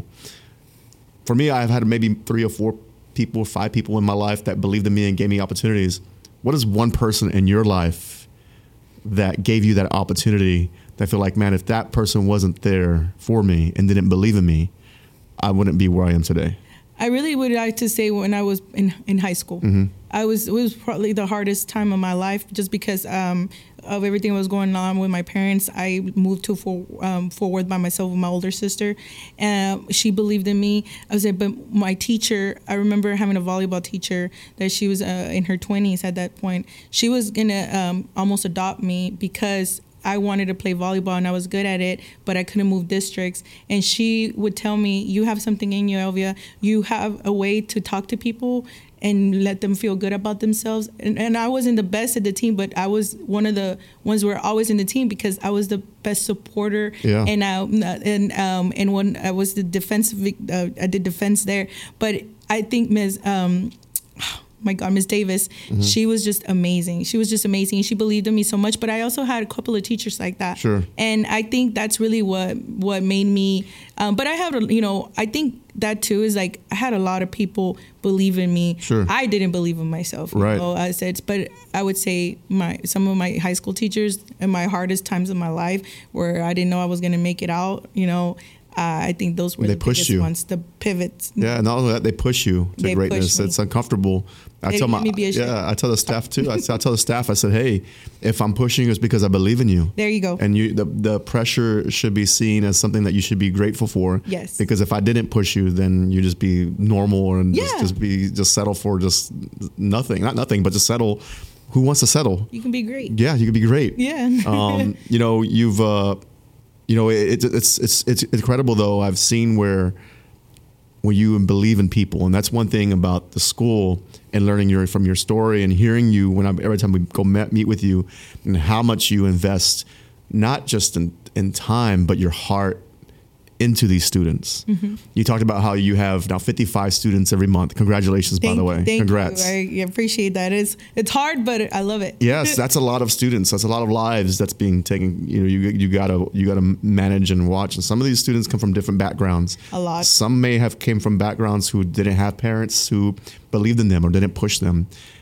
For me, I've had maybe three or four people, five people in my life that believed in me and gave me opportunities. What is one person in your life that gave you that opportunity that feel like, man, if that person wasn't there for me and didn't believe in me, I wouldn't be where I am today? I really would like to say when I was in, in high school, mm-hmm. I was, it was probably the hardest time of my life just because um, of everything that was going on with my parents. I moved to for, um, Fort Worth by myself with my older sister, and she believed in me. I was like, but my teacher, I remember having a volleyball teacher that she was uh, in her twenties at that point. She was going to um, almost adopt me because I wanted to play volleyball and I was good at it, but I couldn't move districts. And she would tell me, you have something in you, Elvia. You have a way to talk to people and let them feel good about themselves. And, and I wasn't the best at the team, but I was one of the ones who were always in the team because I was the best supporter. Yeah. And I, and um and when I was the defensive, uh, I did defense there. But I think Miz Um, my God, Miss Davis, mm-hmm. she was just amazing. She was just amazing. She believed in me so much, but I also had a couple of teachers like that. Sure. And I think that's really what, what made me, um, but I have, a, you know, I think that too is like, I had a lot of people believe in me. Sure. I didn't believe in myself. Right. You know, I said, but I would say my, some of my high school teachers in my hardest times of my life where I didn't know I was going to make it out, you know, Uh, I think those were they the push biggest you. ones, the pivots. Yeah, and not only that, they push you to they greatness. It's uncomfortable. I they tell my yeah, I tell the staff too. I, I tell the staff, I said, hey, if I'm pushing you, it's because I believe in you. There you go. And you, the the pressure should be seen as something that you should be grateful for. Yes. Because if I didn't push you, then you just be normal and yeah. just, just be just settle for just nothing, not nothing, but just settle. Who wants to settle? You can be great. Yeah, you can be great. Yeah. um, you know, you've. Uh, You know, it, it, it's it's it's incredible though. I've seen where when you believe in people, and that's one thing about the school and learning your from your story and hearing you when I every time we go met, meet with you, and how much you invest, not just in in time but your heart into these students. Mm-hmm. You talked about how you have now fifty-five students every month. Congratulations, thank, by the way. Thank Congrats. You. I appreciate that. It's it's hard, but I love it. Yes, that's a lot of students. That's a lot of lives that's being taken. You know, you you gotta you gotta manage and watch. And some of these students come from different backgrounds. A lot. Some may have came from backgrounds who didn't have parents who believed in them or didn't push them,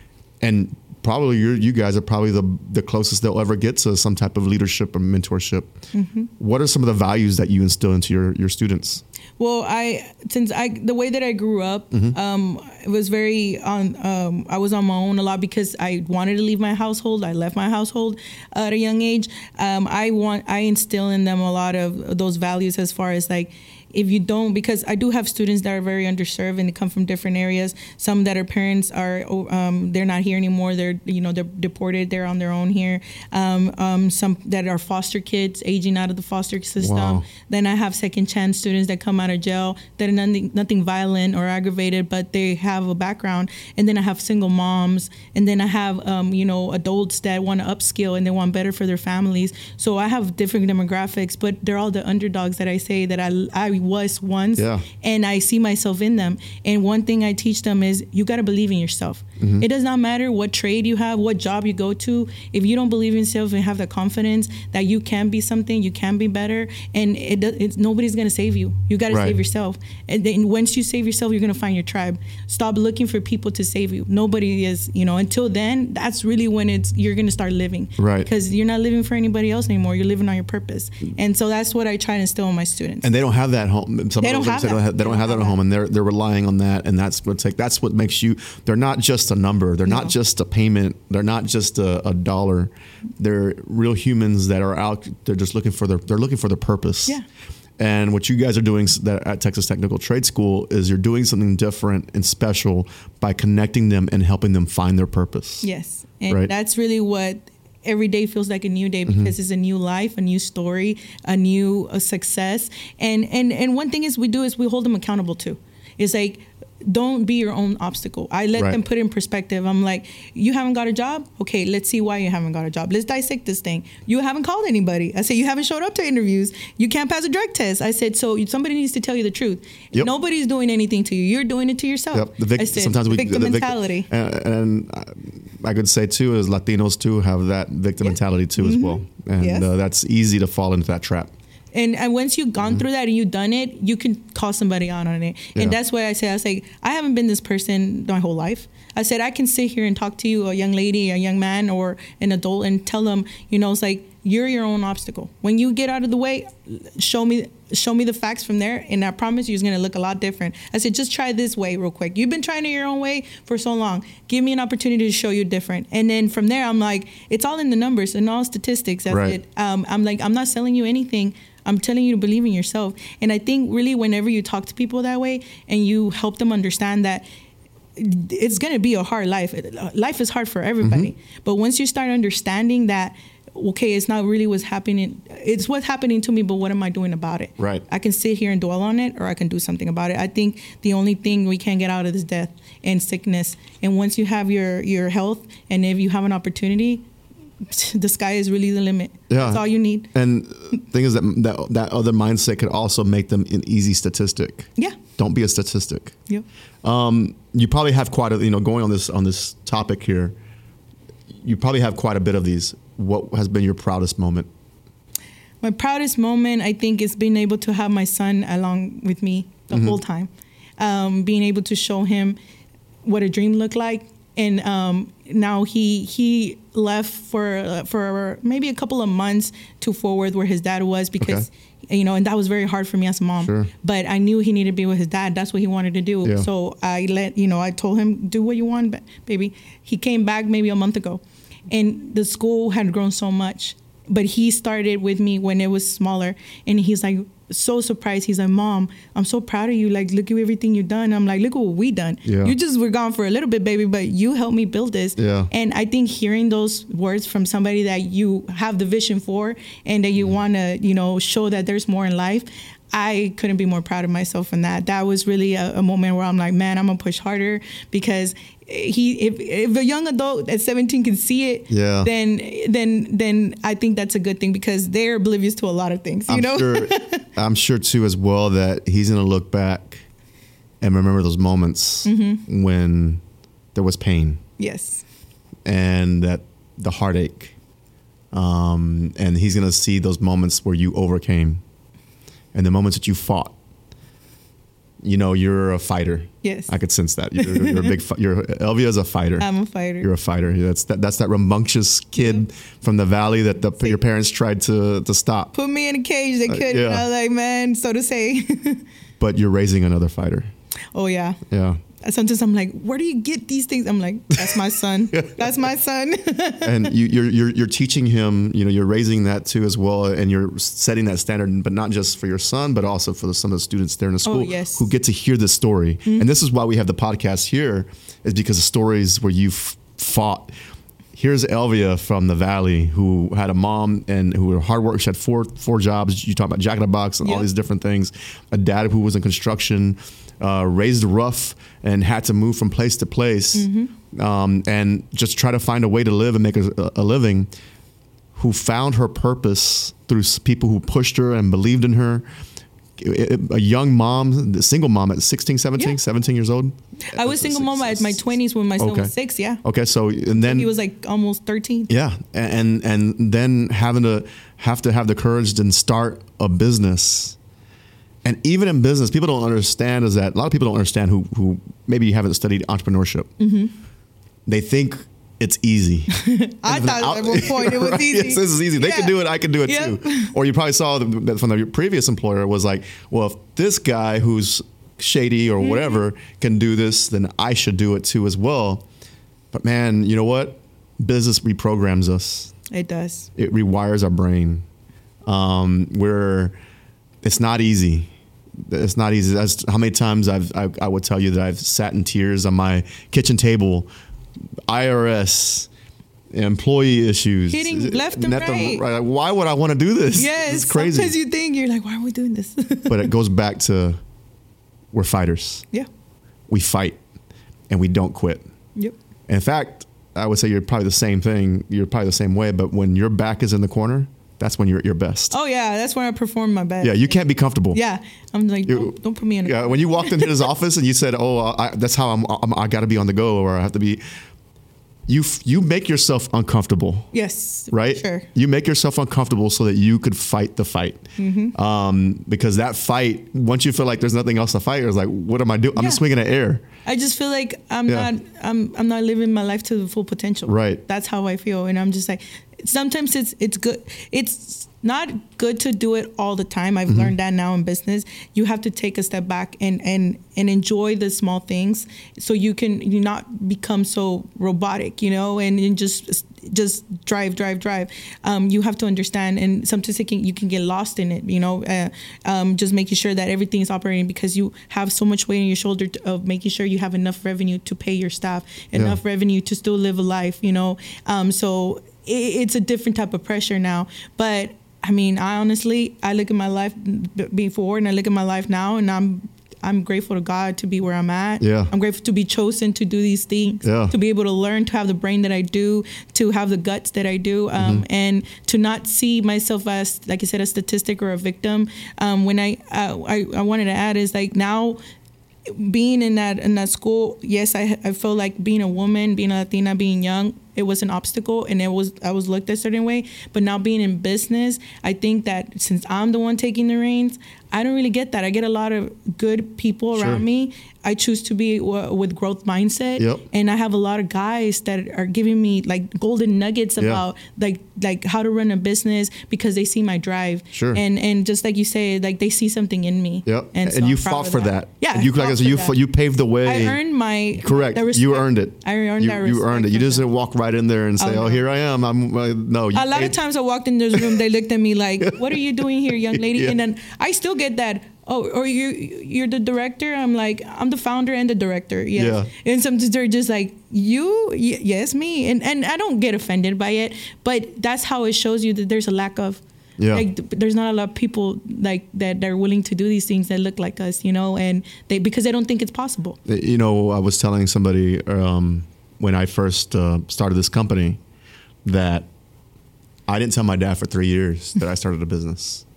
and probably you you guys are probably the the closest they'll ever get to some type of leadership or mentorship. Mm-hmm. What are some of the values that you instill into your, your students? Well, I since I the way that I grew up, mm-hmm. um, it was very on. Um, I was on my own a lot because I wanted to leave my household. I left my household at a young age. Um, I want I instill in them a lot of those values as far as like. If you don't, because I do have students that are very underserved and they come from different areas. Some that are parents are, um, they're not here anymore. They're, you know, they're deported. They're on their own here. Um, um, some that are foster kids aging out of the foster system. Wow. Then I have second chance students that come out of jail that are nothing, nothing violent or aggravated, but they have a background. And then I have single moms. And then I have, um, you know, adults that want to upskill and they want better for their families. So I have different demographics, but they're all the underdogs that I say that I, I was once, yeah. and I see myself in them. And one thing I teach them is you got to believe in yourself. Mm-hmm. It does not matter what trade you have, what job you go to. If you don't believe in yourself and have the confidence that you can be something, you can be better, and it, it's, nobody's going to save you. You got to right. save yourself. And then once you save yourself, you're going to find your tribe. Stop looking for people to save you. Nobody is, you know, until then, that's really when it's you're going to start living. Right. Because you're not living for anybody else anymore. You're living on your purpose. And so that's what I try to instill in my students. And they don't have that home. Some they don't have they that. don't have, they don't have that at home, and they're they're relying on that, and that's what's like. That's what makes you. They're not just a number. They're no. not just a payment. They're not just a, a dollar. They're real humans that are out. They're just looking for their. They're looking for their purpose. Yeah. And what you guys are doing at Texas Technical Trade School is you're doing something different and special by connecting them and helping them find their purpose. Yes, and right? that's really what. Every day feels like a new day because mm-hmm. it's a new life, a new story, a new a success. And, and and one thing is we do is we hold them accountable too. It's like, don't be your own obstacle. I let right. them put in perspective. I'm like, you haven't got a job? Okay, let's see why you haven't got a job. Let's dissect this thing. You haven't called anybody. I said, you haven't showed up to interviews. You can't pass a drug test. I said, so somebody needs to tell you the truth. Yep. Nobody's doing anything to you. You're doing it to yourself. Yep. The vic- I said, sometimes we, victim the vic- mentality. And, and I could say too, is Latinos too have that victim yeah. mentality too mm-hmm. as well. And yes. uh, that's easy to fall into that trap. And, and once you've gone mm-hmm. through that and you've done it, you can call somebody out on it. Yeah. And that's why I say, I say, I haven't been this person my whole life. I said, I can sit here and talk to you, a young lady, a young man, or an adult, and tell them, you know, it's like, you're your own obstacle. When you get out of the way, show me show me the facts from there, and I promise you it's going to look a lot different. I said, just try this way real quick. You've been trying it your own way for so long. Give me an opportunity to show you different. And then from there, I'm like, it's all in the numbers and all statistics. That's right. it. Um, I'm like, I'm not selling you anything. I'm telling you to believe in yourself. And I think really whenever you talk to people that way and you help them understand that it's going to be a hard life. Life is hard for everybody. Mm-hmm. But once you start understanding that, okay, it's not really what's happening. It's what's happening to me, but what am I doing about it? Right. I can sit here and dwell on it, or I can do something about it. I think the only thing we can't get out of is death and sickness. And once you have your, your health, and if you have an opportunity, the sky is really the limit. Yeah. That's all you need. And the thing is that, that that other mindset could also make them an easy statistic. Yeah. Don't be a statistic. Yep. Um, you probably have quite a, you know, going on this on this topic here, you probably have quite a bit of these. What has been your proudest moment? My proudest moment, I think, is being able to have my son along with me the mm-hmm. whole time. Um, being able to show him what a dream looked like. And um, now he he left for uh, for maybe a couple of months to Fort Worth where his dad was because, okay. you know, and that was very hard for me as a mom. Sure. But I knew he needed to be with his dad. That's what he wanted to do. Yeah. So I let, you know, I told him, do what you want, but baby. He came back maybe a month ago. And the school had grown so much. But he started with me when it was smaller. And he's like, so surprised. He's like, Mom, I'm so proud of you. Like, look at everything you've done. I'm like, look at what we done. Yeah. You just were gone for a little bit, baby, but you helped me build this. Yeah. And I think hearing those words from somebody that you have the vision for and that you mm. want to, you know, show that there's more in life, I couldn't be more proud of myself in that. That was really a, a moment where I'm like, man, I'm going to push harder because he, if, if a young adult at seventeen can see it, yeah. then then then I think that's a good thing because they're oblivious to a lot of things, you I'm know? Sure, I'm sure, too, as well, that he's going to look back and remember those moments mm-hmm. when there was pain. Yes. And that the heartache. Um, and he's going to see those moments where you overcame and the moments that you fought. You know, you're a fighter. Yes. I could sense that. You're, you're a big, fi- you're, Elvia is a fighter. I'm a fighter. You're a fighter. That's that, that's that rambunctious kid yeah. from the valley that the, your parents tried to, to stop. Put me in a cage. They couldn't. Uh, yeah. I was like, man, so to say. But you're raising another fighter. Oh, yeah. Yeah. Sometimes I'm like, where do you get these things? I'm like, that's my son. That's my son. And you, you're you're you're teaching him. You know, you're raising that too as well, and you're setting that standard. But not just for your son, but also for the, some of the students there in the school oh, yes. who get to hear this story. Mm-hmm. And this is why we have the podcast here, is because of stories where you've fought. Here's Elvia from the Valley who had a mom and who were hard work. She had four four jobs. You talk about Jack in the Box and yep. all these different things. A dad who was in construction. Uh, raised rough and had to move from place to place mm-hmm. um, and just try to find a way to live and make a, a living, who found her purpose through people who pushed her and believed in her. A young mom, a single mom at sixteen, seventeen, yeah. seventeen years old. I was single mom at my twenties when my son okay. was six. Yeah. Okay. So, and then he was like almost thirteen. Yeah. And, and then having to have to have the courage to start a business. And even in business, people don't understand is that a lot of people don't understand who, who maybe haven't studied entrepreneurship. Mm-hmm. They think it's easy. I thought out, at one point it was easy. Yes, this is easy. They yeah. can do it. I can do it yep. too. Or you probably saw that from the previous employer was like, well, if this guy who's shady or mm-hmm. whatever can do this, then I should do it too as well. But man, you know what? Business reprograms us. It does. It rewires our brain. Um, where it's not easy. It's not easy. That's how many times I've, I, I would tell you that I've sat in tears on my kitchen table, I R S, employee issues. Hitting left and right. right. Why would I want to do this? Yes. It's crazy. Sometimes you think, you're like, why are we doing this? But it goes back to, we're fighters. Yeah. We fight and we don't quit. Yep. In fact, I would say you're probably the same thing. You're probably the same way, but when your back is in the corner, that's when you're at your best. Oh, yeah. That's when I perform my best. Yeah. You can't be comfortable. Yeah. I'm like, don't, don't put me in a Yeah. corner. When you walked into his office and you said, oh, I, that's how I'm, I'm I got to be on the go, or I have to be. You you make yourself uncomfortable. Yes. Right? Sure. You make yourself uncomfortable so that you could fight the fight. Mm-hmm. Um, because that fight, once you feel like there's nothing else to fight, it's like, what am I doing? I'm yeah. just swinging at air. I just feel like I'm yeah. not I'm I'm not living my life to the full potential. Right. That's how I feel. And I'm just like, sometimes it's it's good. It's not good to do it all the time. I've mm-hmm. learned that now in business. You have to take a step back and and and enjoy the small things so you can you not become so robotic, you know, and, and just just drive, drive, drive. Um, you have to understand, and sometimes it can, you can get lost in it, you know, uh, um, just making sure that everything is operating because you have so much weight on your shoulder to, of making sure you have enough revenue to pay your staff, enough yeah. revenue to still live a life, you know. Um, so it, it's a different type of pressure now. But I mean, I honestly, I look at my life before and I look at my life now, and I'm I'm grateful to God to be where I'm at. Yeah. I'm grateful to be chosen to do these things, yeah. to be able to learn, to have the brain that I do, to have the guts that I do, um, mm-hmm. and to not see myself as, like I said, a statistic or a victim. Um, when I, uh, I I wanted to add is like now being in that in that school, yes, I I feel like being a woman, being a Latina, being young, it was an obstacle, and it was I was looked at a certain way. But now being in business, I think that since I'm the one taking the reins, I don't really get that. I get a lot of good people Sure. around me. I choose to be w- with growth mindset, Yep. and I have a lot of guys that are giving me like golden nuggets Yeah. about like like how to run a business because they see my drive. Sure. And and just like you say, like they see something in me. Yep. And, And, so I'm you proud fought of for that. Yeah. And you I like I fought said, for you that. fu- you paved the way. I earned my Correct. the You respect. earned it. I earned you, that You earned it. respect You from just them. didn't walk right in there and say, Oh, "Oh, no. here I am." I'm uh, no. You A lot of paid- times I walked in this room, they looked at me like, "What are you doing here, young lady?" Yeah. And then I still get that. Oh, or you you're the director? I'm like, I'm the founder and the director. Yes. Yeah. And sometimes they're just like, you? Y- yes, me. And and I don't get offended by it, but that's how it shows you that there's a lack of. Yeah. Like th- there's not a lot of people like that that are willing to do these things that look like us, you know, and they because they don't think it's possible. You know, I was telling somebody um, when I first uh, started this company that I didn't tell my dad for three years that I started a business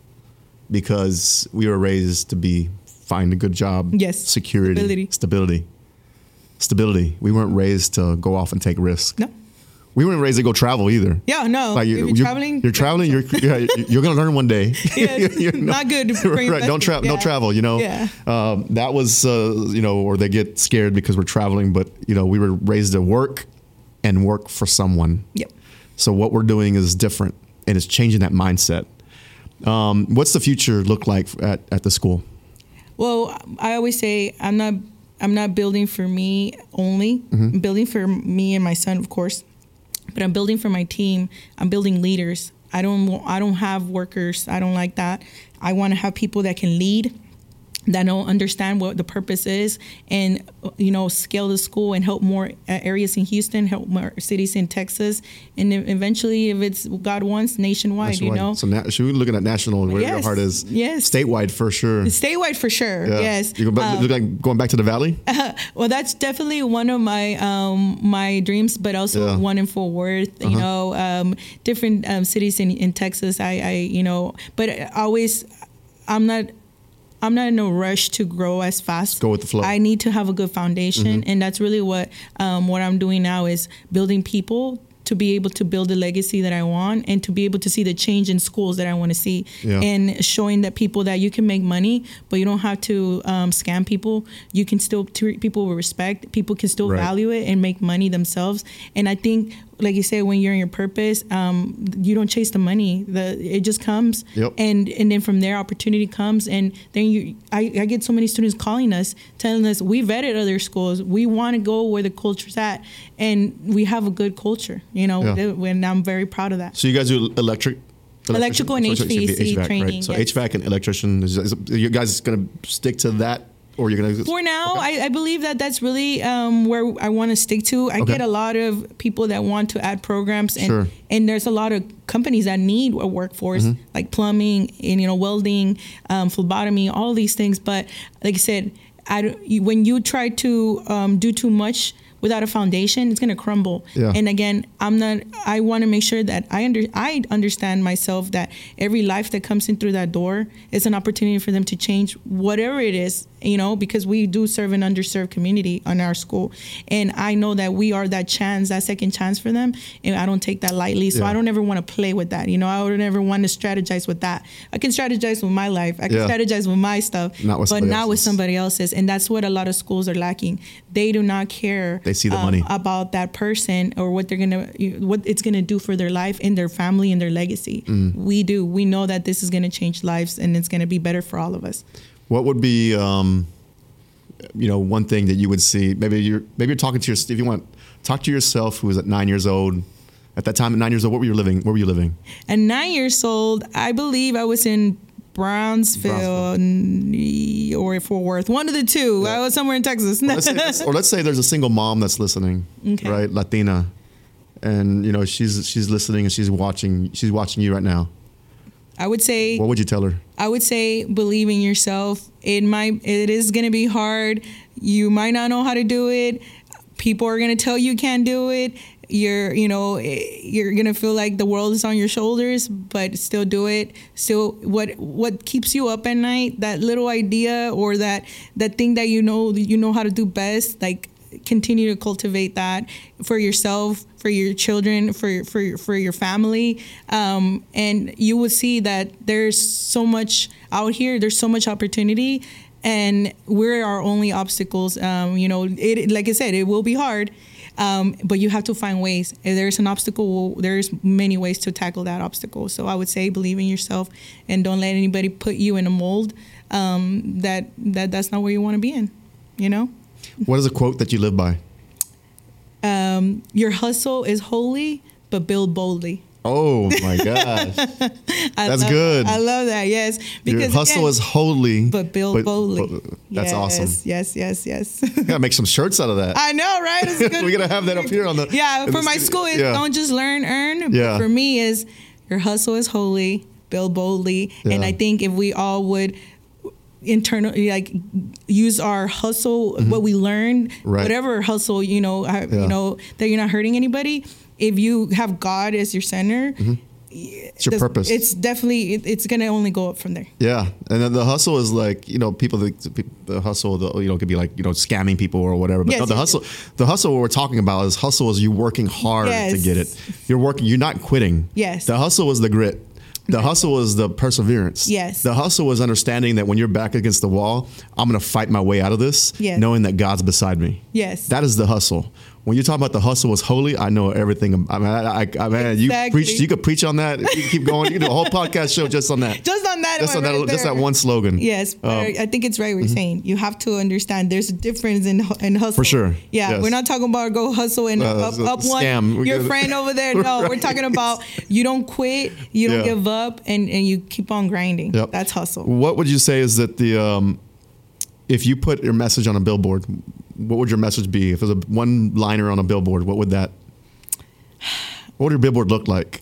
because we were raised to be find a good job, Yes. security, Stability. stability, stability. We weren't raised to go off and take risks. No. We weren't raised to go travel either. Yeah, no. Like if you, you're, you're traveling, you're traveling. You're yeah, you're gonna learn one day. Yes, You know? not good to bring right? Don't investment. travel. Yeah. Don't travel. You know. Yeah. Um, that was uh, you know, or they get scared because we're traveling. But you know, we were raised to work and work for someone. Yep. So what we're doing is different, and it's changing that mindset. Um, what's the future look like at, at the school? Well, I always say I'm not I'm not building for me only. Mm-hmm. I'm building for me and my son, of course, but I'm building for my team. I'm building leaders. I don't wa- I don't have workers. I don't like that. I want to have people that can lead, that don't understand what the purpose is, and you know, scale the school and help more uh, areas in Houston, help more cities in Texas, and then eventually, if it's God wants, nationwide. You know, So na- should we be looking at national where your Yes, heart is? yes. Statewide for sure. statewide for sure. Yeah. Yes. You go back, Um, look like going back to the valley. Well, that's definitely one of my um, my dreams, but also Yeah. one in Fort Worth. You Uh-huh. know, um, different um, cities in, in Texas. I, I, you know, but I always, I'm not. I'm not in a rush to grow as fast. Go with the flow. I need to have a good foundation, Mm-hmm. and that's really what um, what I'm doing now is building people to be able to build the legacy that I want and to be able to see the change in schools that I want to see, Yeah. and showing that people that you can make money, but you don't have to um, scam people. You can still treat people with respect. People can still Right. value it and make money themselves. And I think, like you said, when you're in your purpose, um, you don't chase the money. The it just comes, Yep. and and then from there, opportunity comes, and then you. I, I get so many students calling us, telling us we vetted other schools. We want to go where the culture's at, and we have a good culture. You know, Yeah. and I'm very proud of that. So you guys do electric, Electrical and So- so- so H V A C Right? training, So yes. H V A C and electrician. Is, is, are you guys going to stick to that, or you're going to? For now, Okay. I, I believe that that's really um, where I want to stick to. I Okay. get a lot of people that want to add programs, and Sure. and there's a lot of companies that need a workforce, Mm-hmm. like plumbing and you know welding, um, phlebotomy, all these things. But like I said, I don't- you- when you try to um, do too much without a foundation, it's going to crumble. Yeah. And again, I'm not. I want to make sure that I under I understand myself that every life that comes in through that door is an opportunity for them to change whatever it is. You know, because we do serve an underserved community on our school, and I know that we are that chance, that second chance for them, and I don't take that lightly. So Yeah. I don't ever want to play with that. You know, I would never want to strategize with that. I can strategize with my life. I can Yeah. strategize with my stuff, Not with but somebody not with else's. somebody else's. And that's what a lot of schools are lacking. They do not care. They see the um, money. about that person or what they're gonna, what it's gonna do for their life and their family and their legacy. Mm. We do. We know that this is gonna change lives and it's gonna be better for all of us. What would be, um, you know, one thing that you would see? Maybe you're maybe you're talking to your if you want talk to yourself who was at nine years old. At that time, at nine years old, what were you living? Where were you living? At nine years old, I believe I was in Brownsville, n- or Fort Worth, one of the two. Yeah. I was somewhere in Texas. Or let's, say, let's- or let's say there's a single mom that's listening, Okay. right? Latina, and you know she's she's listening and she's watching she's watching you right now. I would say What would you tell her? I would say believe in yourself. It might it is going to be hard. You might not know how to do it. People are going to tell you can't do it. you're, you know, you're going to feel like the world is on your shoulders, but still do it. Still, what what keeps you up at night, that little idea or that, that thing that you know, you know how to do best, like continue to cultivate that for yourself, for your children, for, for, for your family. Um, and you will see that there's so much out here. There's so much opportunity, and we're our only obstacles. Um, you know, it, like I said, it will be hard. Um, but you have to find ways. If there's an obstacle, there's many ways to tackle that obstacle. So I would say believe in yourself and don't let anybody put you in a mold um, that, that that's not where you want to be in, you know? What is a quote that you live by? Um, your hustle is holy, but build boldly. Oh my gosh. That's love, good. I love that. Yes. Because your hustle again, is holy, but build but, boldly. But, that's yes, awesome. Yes, yes, yes. We gotta make some shirts out of that. I know, right? It's good. We gotta have that up here on the. Yeah, for my city. school, it's yeah. don't just learn, earn. Yeah. But for me, is your hustle is holy, build boldly, yeah. And I think if we all would internally like use our hustle, mm-hmm. what we learned, right. whatever hustle, you know, yeah. you know that you're not hurting anybody. If you have God as your center, mm-hmm. it's your purpose. It's definitely, it, it's going to only go up from there. Yeah. And then the hustle is like, you know, people, the, the hustle, the, you know, could be like, you know, scamming people or whatever. But yes, no, the hustle, yes. the hustle what we're talking about is hustle is you working hard yes. to get it. You're working, you're not quitting. Yes. The hustle is the grit. The hustle is the perseverance. Yes. The hustle is understanding that when you're back against the wall, I'm going to fight my way out of this, yes. knowing that God's beside me. Yes. That is the hustle. When you talk about the hustle is holy, I know everything. I mean, I, I, I mean exactly. you preach. You could preach on that. You can keep going. You can do a whole podcast show just on that. Just on that. Just on right that. Just that one slogan. Yes, um, I think it's right. We're mm-hmm. saying you have to understand. There's a difference in in hustle. For sure. Yeah, yes. we're not talking about go hustle and uh, up, up one scam. your friend over there. No, right. We're talking about you don't quit, you don't yeah. give up, and, and you keep on grinding. Yep. That's hustle. What would you say is that the um, if you put your message on a billboard, what would your message be? If there's a one liner on a billboard, what would that, what would your billboard look like?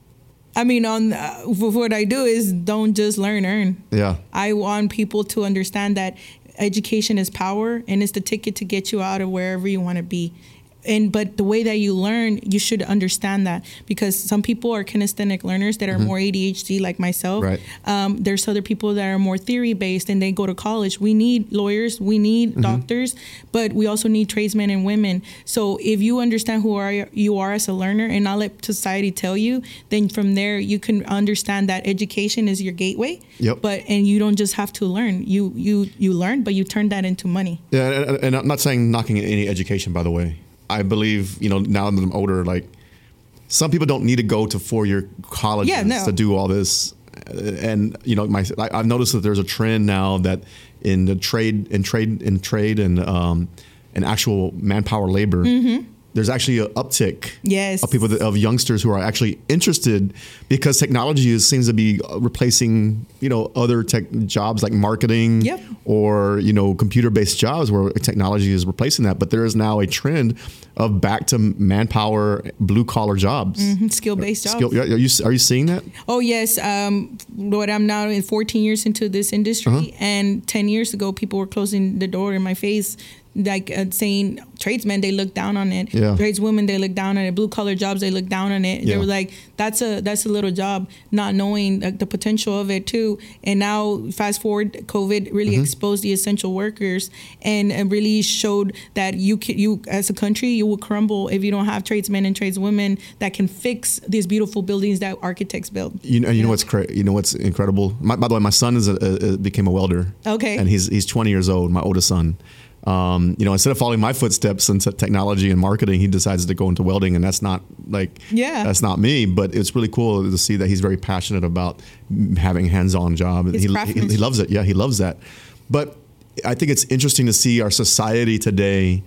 I mean, on uh, what I do is don't just learn, earn. Yeah. I want people to understand that education is power and it's the ticket to get you out of wherever you want to be. And but the way that you learn, you should understand that, because some people are kinesthetic learners that are mm-hmm. more A D H D like myself. Right. Um, there's other people that are more theory based and they go to college. We need lawyers, we need mm-hmm. doctors, but we also need tradesmen and women. So if you understand who are you are as a learner and not let society tell you, then from there you can understand that education is your gateway. Yep. But and you don't just have to learn. You you you learn, but you turn that into money. Yeah, and, and I'm not saying knocking any education, by the way. I believe, you know, now that I'm older, like some people don't need to go to four-year colleges yeah, no. to do all this. And, you know, my I, I've noticed that there's a trend now that in the trade in trade in trade and um, and actual manpower labor, mm-hmm. there's actually an uptick yes. of people that, of youngsters who are actually interested, because technology is, seems to be replacing, you know, other tech jobs like marketing yep. or, you know, computer-based jobs where technology is replacing that. But there is now a trend of back to manpower, blue-collar jobs. Mm-hmm. Skill-based jobs. Skill, are you are you seeing that? Oh, yes. Um, what I'm now in fourteen years into this industry, uh-huh. and ten years ago, people were closing the door in my face, like uh, saying tradesmen, they look down on it. Yeah. Tradeswomen, they look down on it. Blue collar jobs, they look down on it. Yeah. They were like, that's a that's a little job, not knowing like, the potential of it too. And now, fast forward, COVID really mm-hmm. exposed the essential workers and, and really showed that you can, you as a country, you will crumble if you don't have tradesmen and tradeswomen that can fix these beautiful buildings that architects build. You know, you yeah. know what's cra- you know what's incredible. My, by the way, my son is a, a, became a welder. Okay. And he's he's twenty years old. My oldest son. Um, you know, instead of following my footsteps into technology and marketing, he decides to go into welding, and that's not like, yeah, that's not me. But it's really cool to see that he's very passionate about having a hands-on job. His he, he, he loves it. Yeah, he loves that. But I think it's interesting to see our society today,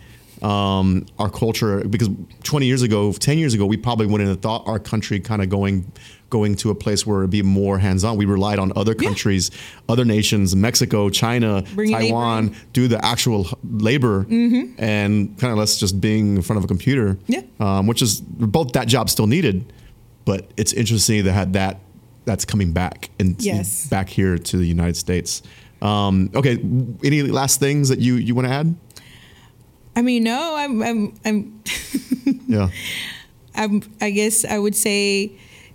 um, our culture, because twenty years ago, ten years ago, we probably wouldn't have thought our country kind of going. going to a place where it'd be more hands-on. We relied on other countries, yeah. other nations, Mexico, China, Bring Taiwan, do the actual labor mm-hmm. and kind of less just being in front of a computer, yeah. um, which is both that job still needed, but it's interesting that that that's coming back and yes. back here to the United States. Um, okay. Any last things that you, you want to add? I mean, no, I'm, I'm, I'm yeah. I, I guess I would say,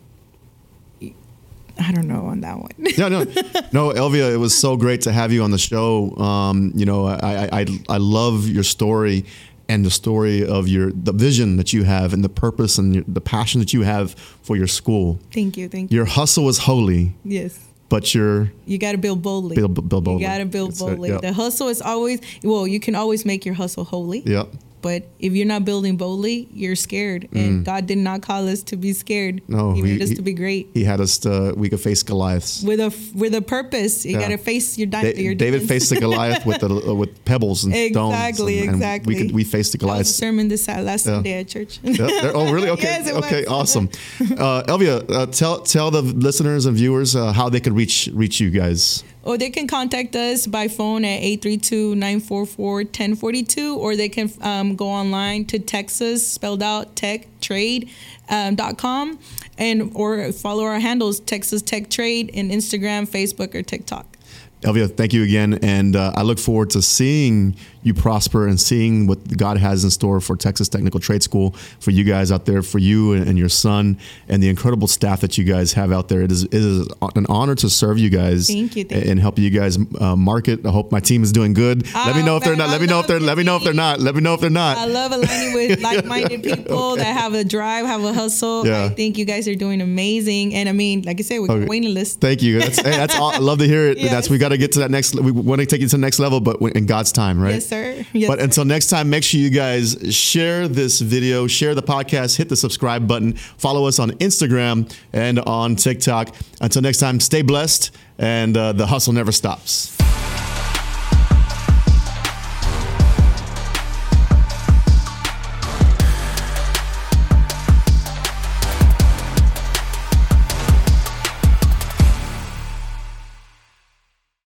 I don't know on that one. no, no, no, Elvia, it was so great to have you on the show. Um, you know, I, I, I love your story and the story of your, the vision that you have and the purpose and your, the passion that you have for your school. Thank you. Thank you. Your hustle is holy. Yes. But you're... You got to build boldly. Build, build boldly. You got to build It's boldly. A, yeah. The hustle is always, well, you can always make your hustle holy. Yeah. But if you're not building boldly, you're scared. And mm. God did not call us to be scared. No, He made he, us to be great. He had us to, we could face Goliaths. With a, with a purpose. You yeah. got to face your, di- da- your David faced the Goliath with the, uh, with pebbles and exactly, stones. Exactly, and, and exactly. We, could, we faced the Goliath. That was a sermon this last yeah. Sunday at church. yeah, oh, really? Okay. Yes, it okay, was. Awesome. Uh, Elvia, uh, tell tell the listeners and viewers uh, how they could reach reach you guys. Or they can contact us by phone at eight three two, nine four four, one zero four two, or they can um, go online to Texas, spelled out tech trade dot com, um, and or follow our handles, Texas Tech Trade, in Instagram, Facebook, or TikTok. Elvia, thank you again, and uh, I look forward to seeing you prosper and seeing what God has in store for Texas Technical Trade School, for you guys out there, for you and, and your son, and the incredible staff that you guys have out there. It is, it is an honor to serve you guys. Thank you, thank and help you guys uh, market. I hope my team is doing good. Oh, let me know if they're not. Let me know if they're. Let me know if they're not. Let me know if they're not. I love aligning with like-minded people okay. that have a drive, have a hustle. Yeah. I think you guys are doing amazing, and I mean, like I said, we got okay. a waiting list. Thank you. That's, hey, that's all. I love to hear it. Yes. That's we got to get to that next. We want to take you to the next level, but in God's time, right? Yes, sir. Yes, but sir. until next time, make sure you guys share this video, share the podcast, hit the subscribe button, follow us on Instagram and on TikTok. Until next time, stay blessed, and uh, the hustle never stops.